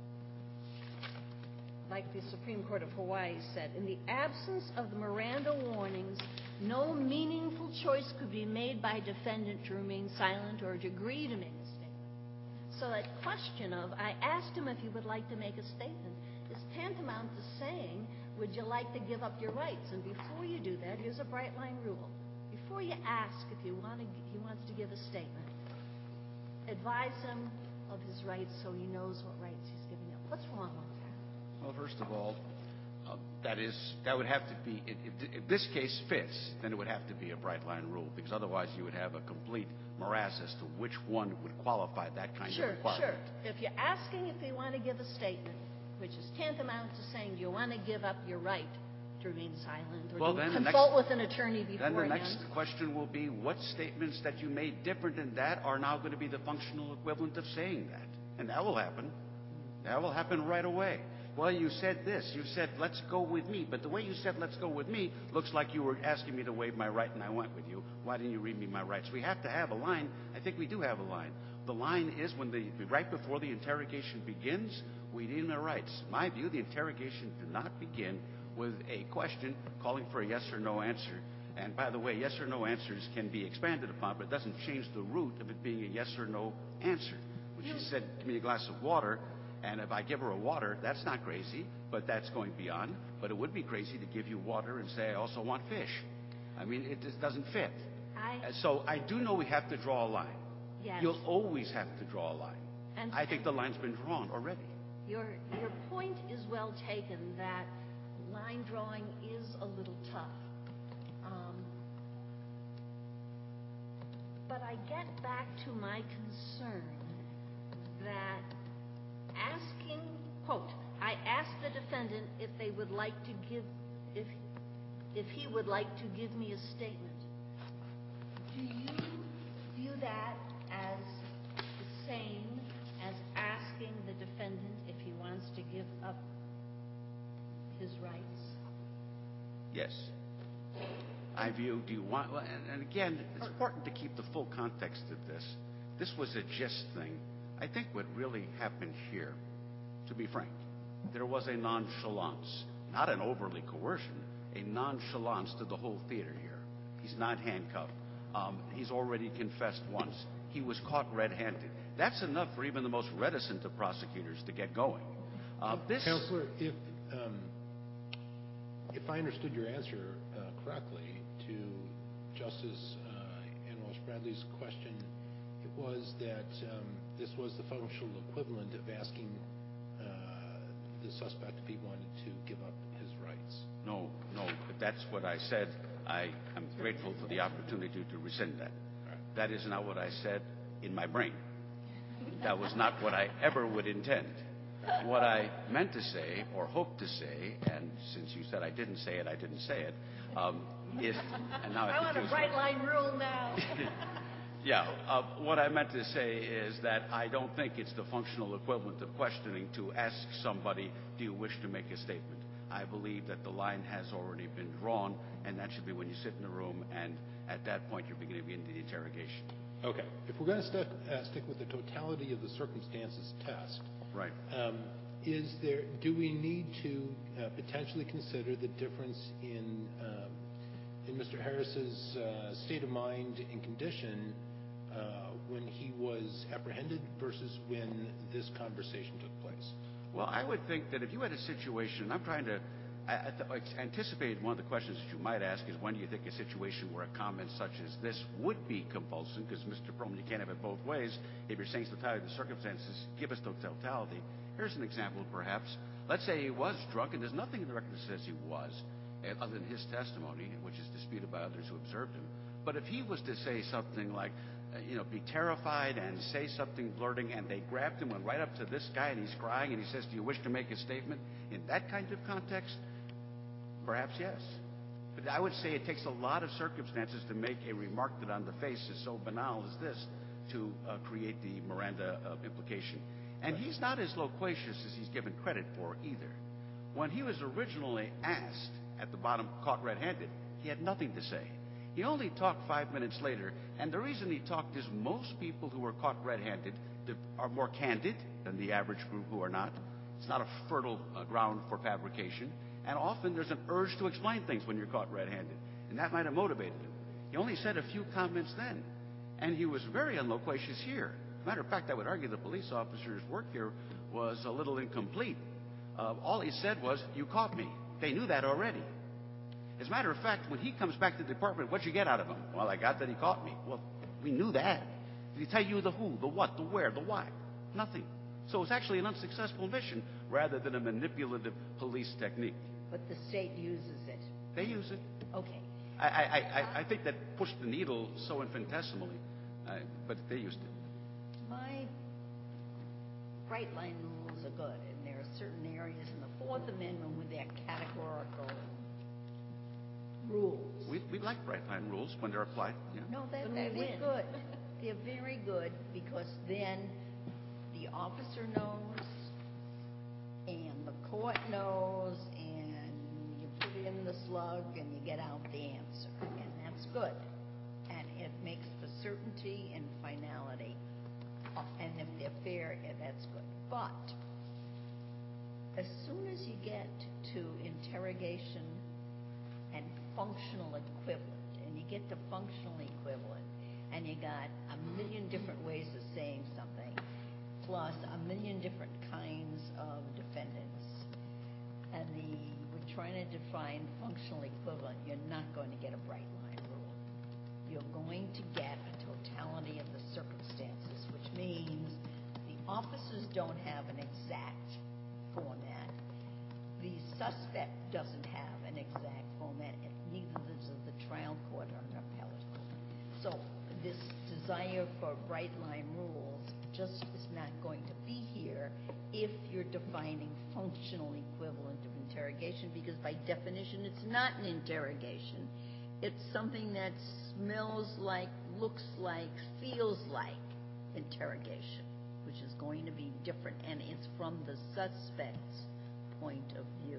like the Supreme Court of Hawaii said, in the absence of the Miranda warnings, no meaningful choice could be made by defendant to remain silent or to agree to make a statement. So that question of, I asked him if he would like to make a statement, is tantamount to saying, would you like to give up your rights? And before you do that, here's a bright line rule. Before you ask if you want to, he wants to give a statement, advise him of his rights so he knows what rights he's giving up. What's wrong with that? Well, first of all, uh, that is that would have to be, if, if this case fits, then it would have to be a bright line rule, because otherwise you would have a complete morass as to which one would qualify that kind Sure, of requirement. sure. If you're asking if they want to give a statement, which is tantamount to saying, do you want to give up your right to remain silent, or Well, to then the consult next- with an attorney beforehand? Then the next question will be, what statements that you made different than that are now going to be the functional equivalent of saying that? And that will happen. That will happen right away. Well, you said this. You said, let's go with me. But the way you said, let's go with me, looks like you were asking me to waive my right, and I went with you. Why didn't you read me my rights? We have to have a line. I think we do have a line. The line is when the right before the interrogation begins, we need our rights. In my view, the interrogation did not begin with a question calling for a yes or no answer. And by the way, yes or no answers can be expanded upon, but it doesn't change the root of it being a yes or no answer. When she said, give me a glass of water, and if I give her a water, that's not crazy, but that's going beyond. But it would be crazy to give you water and say, I also want fish. I mean, it just doesn't fit. I, Uh, So I do know we have to draw a line. yes. You'll always have to draw a line. And- I think the line's been drawn already. Your, your point is well taken that line drawing is a little tough. Um, but I get back to my concern that asking, quote, I asked the defendant if they would like to give, if, if he would like to give me a statement. Do you view that as the same as asking the defendant if he wants to give up his rights? Yes. I view, do you want, well, and, and again, it's important to keep the full context of this. This was a gist thing. I think what really happened here, to be frank, there was a nonchalance, not an overly coercion, a nonchalance to the whole theater here. He's not handcuffed. Um, he's already confessed once. He was caught red-handed. That's enough for even the most reticent of prosecutors to get going. Uh, this, Counselor, if um, if I understood your answer uh, correctly to Justice uh, Ann Walsh Bradley's question, it was that um, this was the functional equivalent of asking uh, the suspect if he wanted to give up his rights. No, no, but that's what I said. I am grateful for the opportunity to rescind that. That is not what I said in my brain. That was not what I ever would intend. What I meant to say, or hoped to say, and since you said I didn't say it, I didn't say it, um, if, and now I, I want a bright line rule now. Yeah, uh, what I meant to say is that I don't think it's the functional equivalent of questioning to ask somebody, do you wish to make a statement? I believe that the line has already been drawn, and that should be when you sit in a room, and at that point you're beginning to begin the interrogation. Okay. If we're going to stick, uh, stick with the totality of the circumstances test, right? Um, is there? Do we need to uh, potentially consider the difference in um, in Mister Harris's uh, state of mind and condition uh, when he was apprehended versus when this conversation took place? Well, I would think that if you had a situation, I'm trying to, I, I, th- I anticipated one of the questions that you might ask is when do you think a situation where a comment such as this would be compulsive? Because Mister Perlman, you can't have it both ways. If you're saying it's the totality of the circumstances, give us the totality. Here's an example, perhaps. Let's say he was drunk, and there's nothing in the record that says he was, other than his testimony, which is disputed by others who observed him. But if he was to say something like, uh, you know, be terrified and say something blurting, and they grabbed him, went right up to this guy, and he's crying, and he says, do you wish to make a statement? In that kind of context, perhaps yes. But I would say it takes a lot of circumstances to make a remark that on the face is so banal as this to uh, create the Miranda uh, implication. And he's not as loquacious as he's given credit for either. When he was originally asked at the bottom, caught red-handed, he had nothing to say. He only talked five minutes later, and the reason he talked is most people who are caught red-handed are more candid than the average group who are not. It's not a fertile uh, ground for fabrication, and often there's an urge to explain things when you're caught red-handed, and that might have motivated him. He only said a few comments then, and he was very unloquacious here. As a matter of fact, I would argue the police officer's work here was a little incomplete. Uh, all he said was, you caught me. They knew that already. As a matter of fact, when he comes back to the department, what'd you get out of him? Well, I got that he caught me. Well, we knew that. Did he tell you the who, the what, the where, the why? Nothing. So it's actually an unsuccessful mission rather than a manipulative police technique. But the state uses it. They use it. Okay. I, I, I, I think that pushed the needle so infinitesimally, uh, but they used it. My bright line rules are good, and there are certain areas in the Fourth Amendment where they're categorical rules. We, we like bright line rules when they're applied. Yeah. No, that, When that we is win. good. They're very good because then the officer knows and the court knows and you put in the slug and you get out the answer. And that's good. And it makes for certainty and finality. And if they're fair, yeah, that's good. But as soon as you get to interrogation and functional equivalent, and you get to functional equivalent, and you got a million different ways of saying something, plus a million different kinds of defendants, and the we're trying to define functional equivalent, you're not going to get a bright line rule. You're going to get a totality of the circumstances, which means the officers don't have an exact format. The suspect doesn't have an exact format, and neither does the trial court or an appellate court. So this desire for bright line rules just is not going to defining functional equivalent of interrogation, because by definition it's not an interrogation. It's something that smells like, looks like, feels like interrogation, which is going to be different, and it's from the suspect's point of view.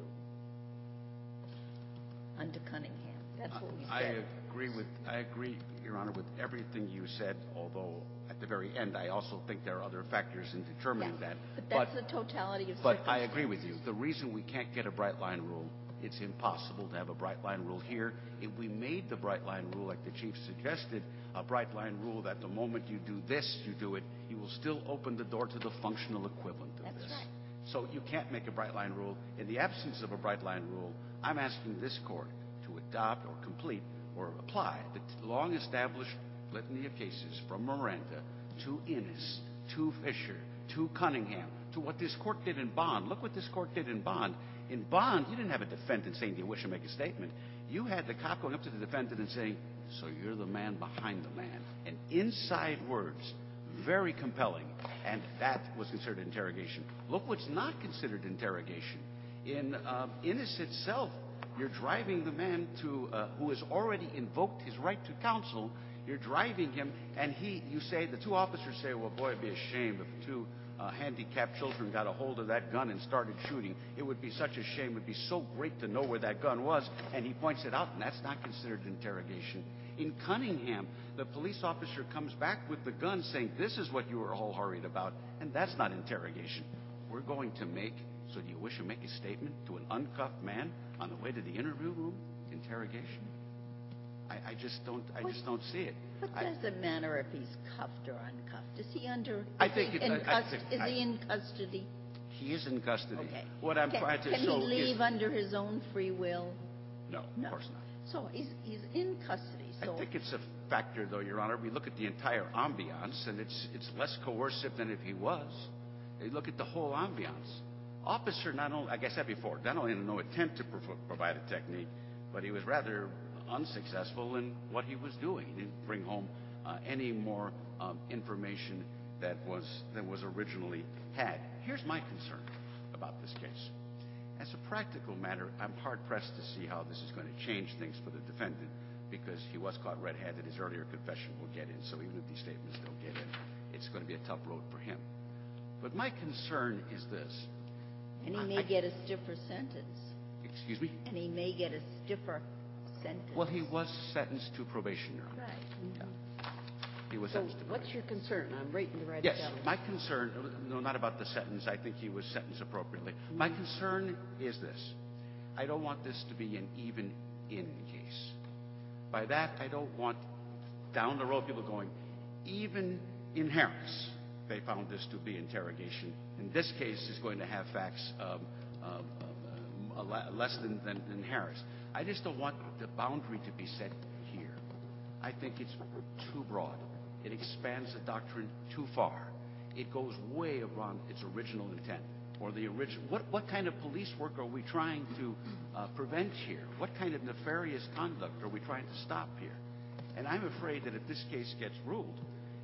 Under Cunningham, that's what we said. I agree with, I agree, Your Honor, with everything you said, although at the very end, I also think there are other factors in determining Yeah, that. but that's the totality of But circumstances. I agree with you. The reason we can't get a bright line rule, it's impossible to have a bright line rule here. If we made the bright line rule like the Chief suggested, a bright line rule that the moment you do this, you do it, you will still open the door to the functional equivalent of That's this. right. So you can't make a bright line rule. In the absence of a bright line rule, I'm asking this court to adopt or complete or apply the long-established litany of cases from Miranda to Innis, to Fisher, to Cunningham, to what this court did in Bond. Look what this court did in Bond. In Bond, you didn't have a defendant saying, do you wish to make a statement? You had the cop going up to the defendant and saying, so you're the man behind the man. And inside words, very compelling, and that was considered interrogation. Look what's not considered interrogation. In uh, Innis itself, you're driving the man to uh, who has already invoked his right to counsel. You're driving him, and he, you say, the two officers say, well, boy, it'd be a shame if two uh, handicapped children got a hold of that gun and started shooting. It would be such a shame. It would be so great to know where that gun was. And he points it out, and that's not considered interrogation. In Cunningham, the police officer comes back with the gun saying, this is what you were all hurried about, and that's not interrogation. We're going to make, so do you wish to make a statement to an uncuffed man on the way to the interview room? Interrogation? I, I just don't. I What- just don't see it. What I- does it matter if he's cuffed or uncuffed? Is he under? Is I think he it- in I- I cust- think- Is I- he in custody? He is in custody. Okay. What I'm can, trying to can show he leave is under his own free will? no, No. of course not. So he's he's in custody. So I think it's a factor, though, Your Honor. We look at the entire ambiance, and it's it's less coercive than if he was. You look at the whole ambiance. Officer, not only, like I said before, not only had no intent to prov- provide a technique, but he was rather unsuccessful in what he was doing. He didn't bring home uh, any more um, information that was that was originally had. Here's my concern about this case. As a practical matter, I'm hard-pressed to see how this is going to change things for the defendant, because he was caught red-handed. His earlier confession will get in, so even if these statements don't get in, it's going to be a tough road for him. But my concern is this. and he I- may I- get a stiffer sentence. Excuse me? And he may get a stiffer sentence. Well, he was sentenced to probation, Your Honor. Right. Yeah. He was So sentenced to what's probation. your concern? I'm waiting to write Yes, it down. my concern, no, not about the sentence. I think he was sentenced appropriately. My concern is this. I don't want this to be an even-in case. By that, I don't want down the road people going, even in Harris, they found this to be interrogation. In this case, is going to have facts um, um, um, a le- less than, than, than Harris. I just don't want the boundary to be set here. I think it's too broad. It expands the doctrine too far. It goes way beyond its original intent. Or the original. What, what kind of police work are we trying to uh, prevent here? What kind of nefarious conduct are we trying to stop here? And I'm afraid that if this case gets ruled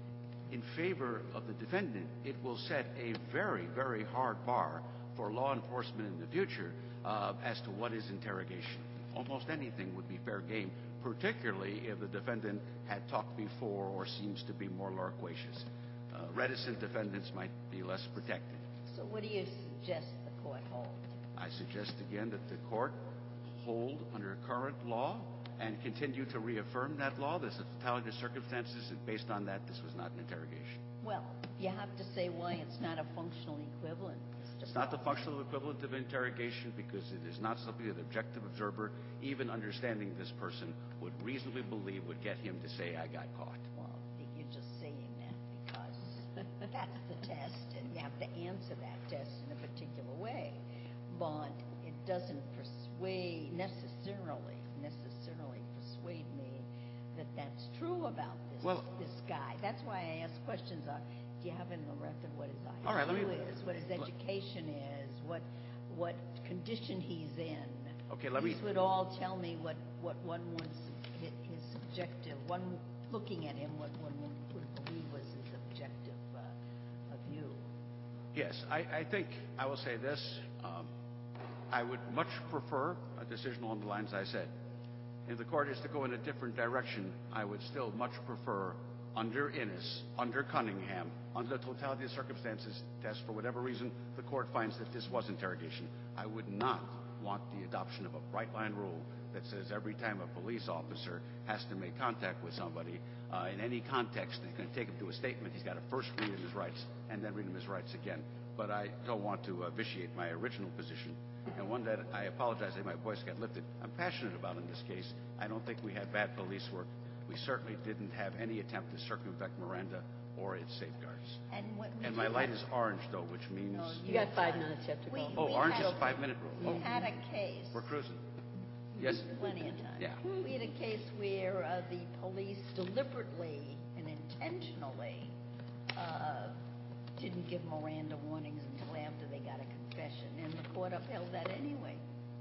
in favor of the defendant, it will set a very, very hard bar for law enforcement in the future uh, as to what is interrogation. Almost anything would be fair game, particularly if the defendant had talked before or seems to be more loquacious. Uh, reticent defendants might be less protected. So what do you suggest the court hold? I suggest again that the court hold under current law and continue to reaffirm that law. There's a totality of circumstances, and based on that, this was not an interrogation. Well, you have to say why it's not a functional equivalent. Mister It's not the Frost. functional equivalent of interrogation because it is not something that the objective observer, even understanding this person, would reasonably believe would get him to say, I got caught. Well, you're just saying that because that's the test, and you have to answer that test in a particular way. But it doesn't persuade necessarily, necessarily persuade me that that's true about this Well- this guy. That's why I ask questions on, do you have in the record what his I Q All right, let me- is, what his let- education is, what what condition he's in? Okay, let me- These would all tell me what, what one would, sub- his his subjective, one looking at him, what one would believe was his objective uh, uh, view. Yes, I, I think I will say this. Um, I would much prefer a decision along the lines I said. If the court is to go in a different direction, I would still much prefer under Innis, under Cunningham, under the totality of circumstances test, for whatever reason the court finds that this was interrogation. I would not want the adoption of a bright line rule that says every time a police officer has to make contact with somebody, uh, in any context, he's going to take him to a statement, he's got to first read him his rights and then read him his rights again. But I don't want to uh, vitiate my original position, and one that I apologize that my voice got lifted. I'm passionate about in this case. I don't think we had bad police work. We certainly didn't have any attempt to circumvent Miranda or its safeguards. And, what we And do my light have- is orange, though, which means... No, You got five minutes yet to go. We- Oh, we orange had- is a five-minute rule. We Oh, had a case. we're cruising. Yes? Plenty of time. Yeah. We had a case where uh, the police deliberately and intentionally uh, didn't give Miranda warnings until after they got a confession, and the court upheld that anyway.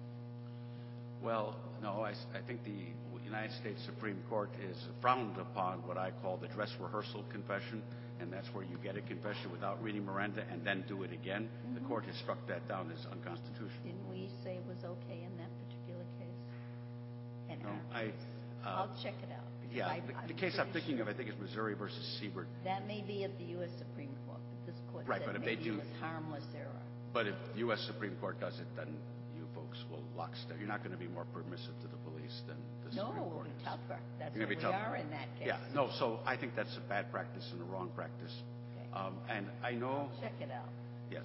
Well, no, I, I think the United States Supreme Court is frowned upon what I call the dress rehearsal confession, and that's where you get a confession without reading Miranda and then do it again. Mm-hmm. The court has struck that down as unconstitutional. Didn't we say it was okay in that particular case? And No, our- I... Uh, I'll check it out. because yeah, I- the, I'm the case I'm pretty thinking sure of, I think, is Missouri versus Siebert. That may be at the U S Supreme Court, but this court Right, said but if they maybe do- it was harmless error. But if the U S Supreme Court does it, then you folks will lockstep. You're not going to be more permissive to the police than the No, Supreme we'll Court be is. tougher. That's You're what gonna be we tougher. are in that case. Yeah, no, so I think that's a bad practice and a wrong practice. Okay. Um, and I know, Check it out. yes,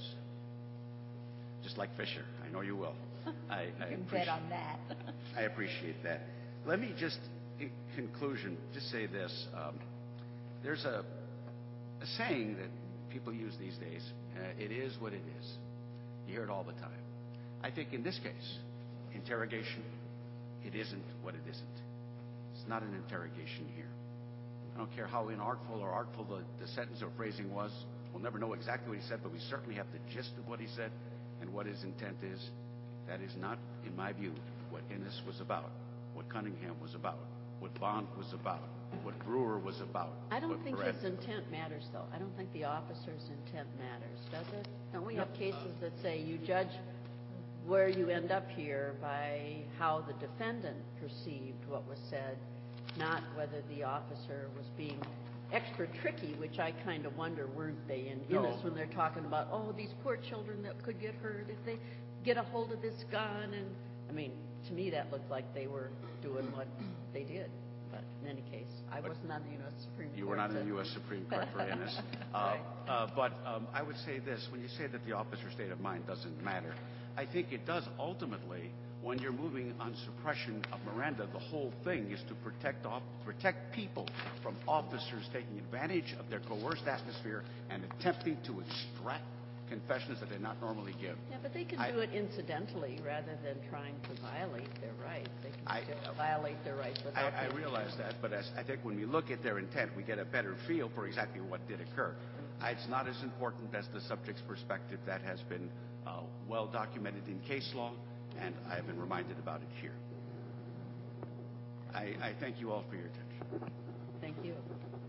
just like Fisher, I know you will. I, You I can appreciate, bet on that. I appreciate that. Let me just, in conclusion, just say this. Um, there's a, a saying that people use these days, uh, it is what it is. You hear it all the time. I think in this case, interrogation, it isn't what it isn't. It's not an interrogation here. I don't care how inartful or artful the, the sentence or phrasing was. We'll never know exactly what he said, but we certainly have the gist of what he said and what his intent is. That is not, in my view, what Innis was about, what Cunningham was about, what Bond was about, what Brewer was about. I don't what think Perez- his intent matters, though. I don't think the officer's intent matters, does it? Don't we have cases that say you judge where you end up here by how the defendant perceived what was said, not whether the officer was being extra tricky, which I kind of wonder, weren't they, in No. Innis when they're talking about, oh, these poor children that could get hurt if they get a hold of this gun. And, I mean, to me that looked like they were doing what they did. But in any case, I But wasn't on the U S Supreme Court. You were not in so- the U S Supreme Court for Innis. Uh, Right. uh, but um, I would say this, when you say that the officer's state of mind doesn't matter, I think it does ultimately when you're moving on suppression of Miranda. The whole thing is to protect off, protect people from officers taking advantage of their coerced atmosphere and attempting to extract confessions that they not normally give. Yeah, but they can I- do it incidentally rather than trying to violate their rights. They can I- still violate their rights without... I, I being- realize that, but as, I think when we look at their intent, we get a better feel for exactly what did occur. Uh, It's not as important as the subject's perspective that has been uh, well documented in case law, and I have been reminded about it here. I, I thank you all for your attention. Thank you.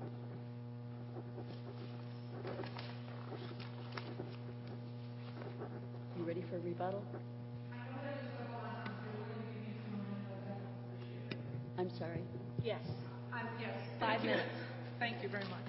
You ready for rebuttal? I'm sorry. Yes. I'm- Yes. Five thank you. minutes. Thank you very much.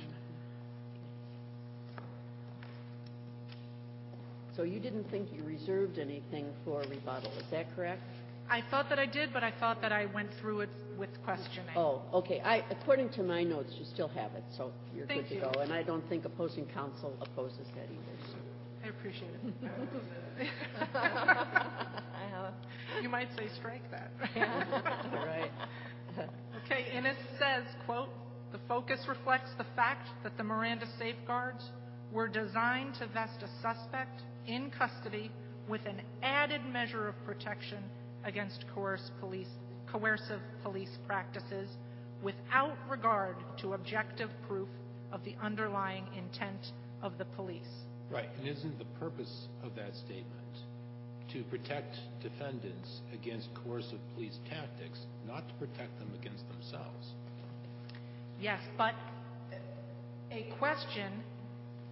So you didn't think you reserved anything for rebuttal, is that correct? I thought that I did, but I thought that I went through it with questioning. Oh, okay. I, according to my notes, you still have it, so you're good Thank to you. go. And I don't think opposing counsel opposes that either. so. I appreciate it. I have. You might say strike that. All right. Okay, and it says, quote, "The focus reflects the fact that the Miranda safeguards were designed to vest a suspect in custody with an added measure of protection against coerced police, coercive police practices without regard to objective proof of the underlying intent of the police." Right, and isn't the purpose of that statement to protect defendants against coercive police tactics, not to protect them against themselves? Yes, but a question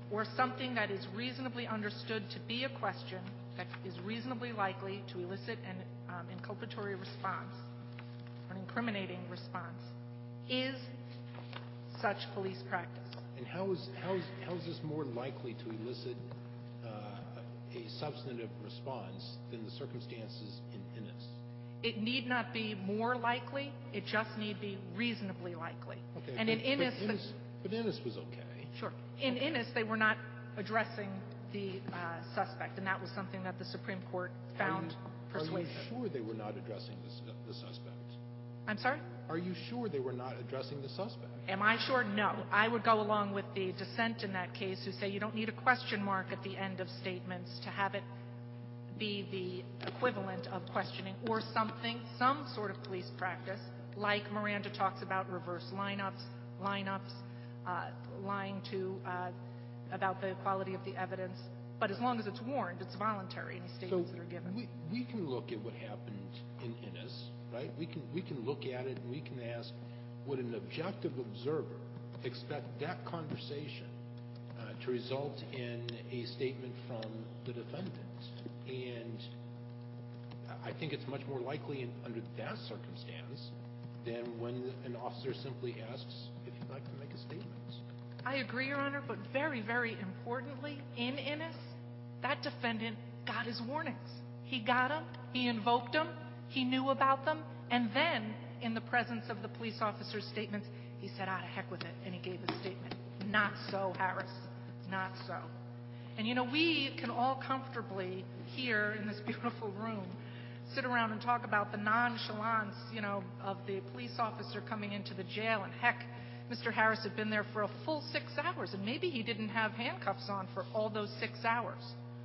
or something that is reasonably understood to be a question that is reasonably likely to elicit an um, inculpatory response, or an incriminating response, is such police practice. And how is, how is, how is this more likely to elicit uh, a substantive response than the circumstances in Innis? It need not be more likely. It just need be reasonably likely. Okay, and but, in Innis, but Innis, but Innis was okay. Sure. In okay. Innis, they were not addressing the uh, suspect, and that was something that the Supreme Court found are you, persuasive. Are you sure they were not addressing the, the suspect? I'm sorry? Are you sure they were not addressing the suspect? Am I sure? No. I would go along with the dissent in that case who say you don't need a question mark at the end of statements to have it be the equivalent of questioning, or something, some sort of police practice, like Miranda talks about reverse lineups, lineups, uh, lying to uh, about the quality of the evidence. But as long as it's warned, it's voluntary, any statements so that are given. We, we can look at what happened in Innis, right? We can, we can look at it and we can ask, would an objective observer expect that conversation uh, to result in a statement from the defendant? And I think it's much more likely in, under that circumstance than when an officer simply asks if you'd like to make a statement. I agree, Your Honor, but very, very importantly, in Innis, that defendant got his warnings. He got them, he invoked them, he knew about them, and then, in the presence of the police officer's statements, he said, ah, to heck with it, and he gave his statement. Not so, Harris. Not so. And, you know, we can all comfortably here in this beautiful room sit around and talk about the nonchalance, you know, of the police officer coming into the jail, and heck, Mister Harris had been there for a full six hours, and maybe he didn't have handcuffs on for all those six hours.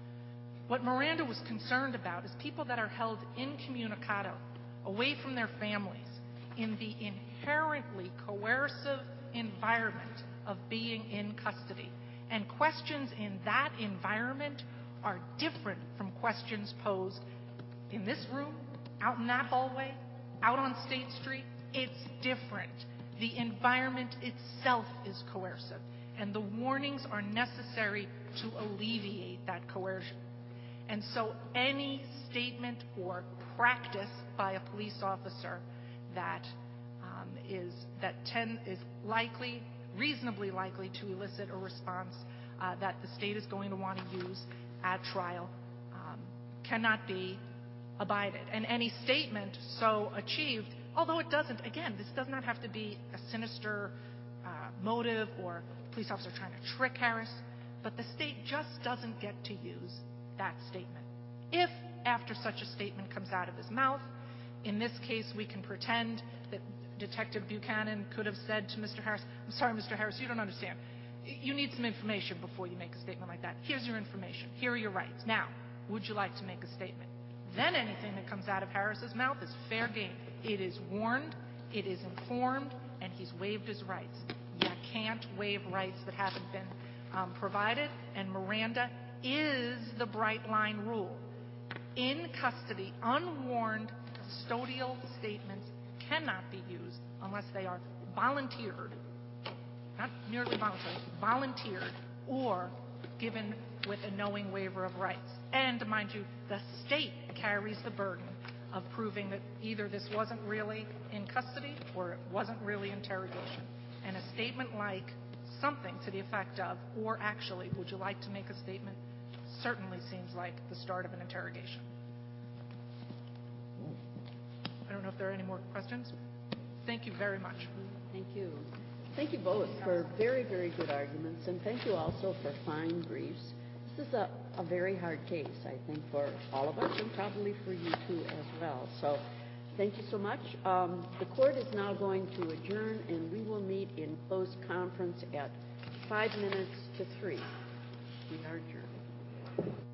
What Miranda was concerned about is people that are held incommunicado, away from their families, in the inherently coercive environment of being in custody. And questions in that environment are different from questions posed in this room, out in that hallway, out on State Street. It's different. The environment itself is coercive, and the warnings are necessary to alleviate that coercion. And so any statement or practice by a police officer that um, is that ten, is likely, reasonably likely to elicit a response uh, that the state is going to want to use at trial um, cannot be abided. And any statement so achieved, although it doesn't, again, this does not have to be a sinister uh, motive or a police officer trying to trick Harris, but the state just doesn't get to use that statement. If, after such a statement comes out of his mouth, in this case we can pretend that Detective Buchanan could have said to Mister Harris, I'm sorry, Mister Harris, you don't understand. You need some information before you make a statement like that. Here's your information. Here are your rights. Now, would you like to make a statement? Then anything that comes out of Harris's mouth is fair game. It is warned, it is informed, and he's waived his rights. You can't waive rights that haven't been um, provided, and Miranda is the bright line rule. In custody, unwarned custodial statements cannot be used unless they are volunteered, not merely voluntary, volunteered, or given with a knowing waiver of rights. And, mind you, the state carries the burden of proving that either this wasn't really in custody or it wasn't really interrogation. And a statement like something to the effect of, or actually, would you like to make a statement, certainly seems like the start of an interrogation. I don't know if there are any more questions. Thank you very much. Thank you. Thank you both for very, very good arguments, and thank you also for fine briefs. This is a, a very hard case, I think, for all of us and probably for you too as well. So thank you so much. Um, the court is now going to adjourn, and we will meet in closed conference at five minutes to three. We are adjourned.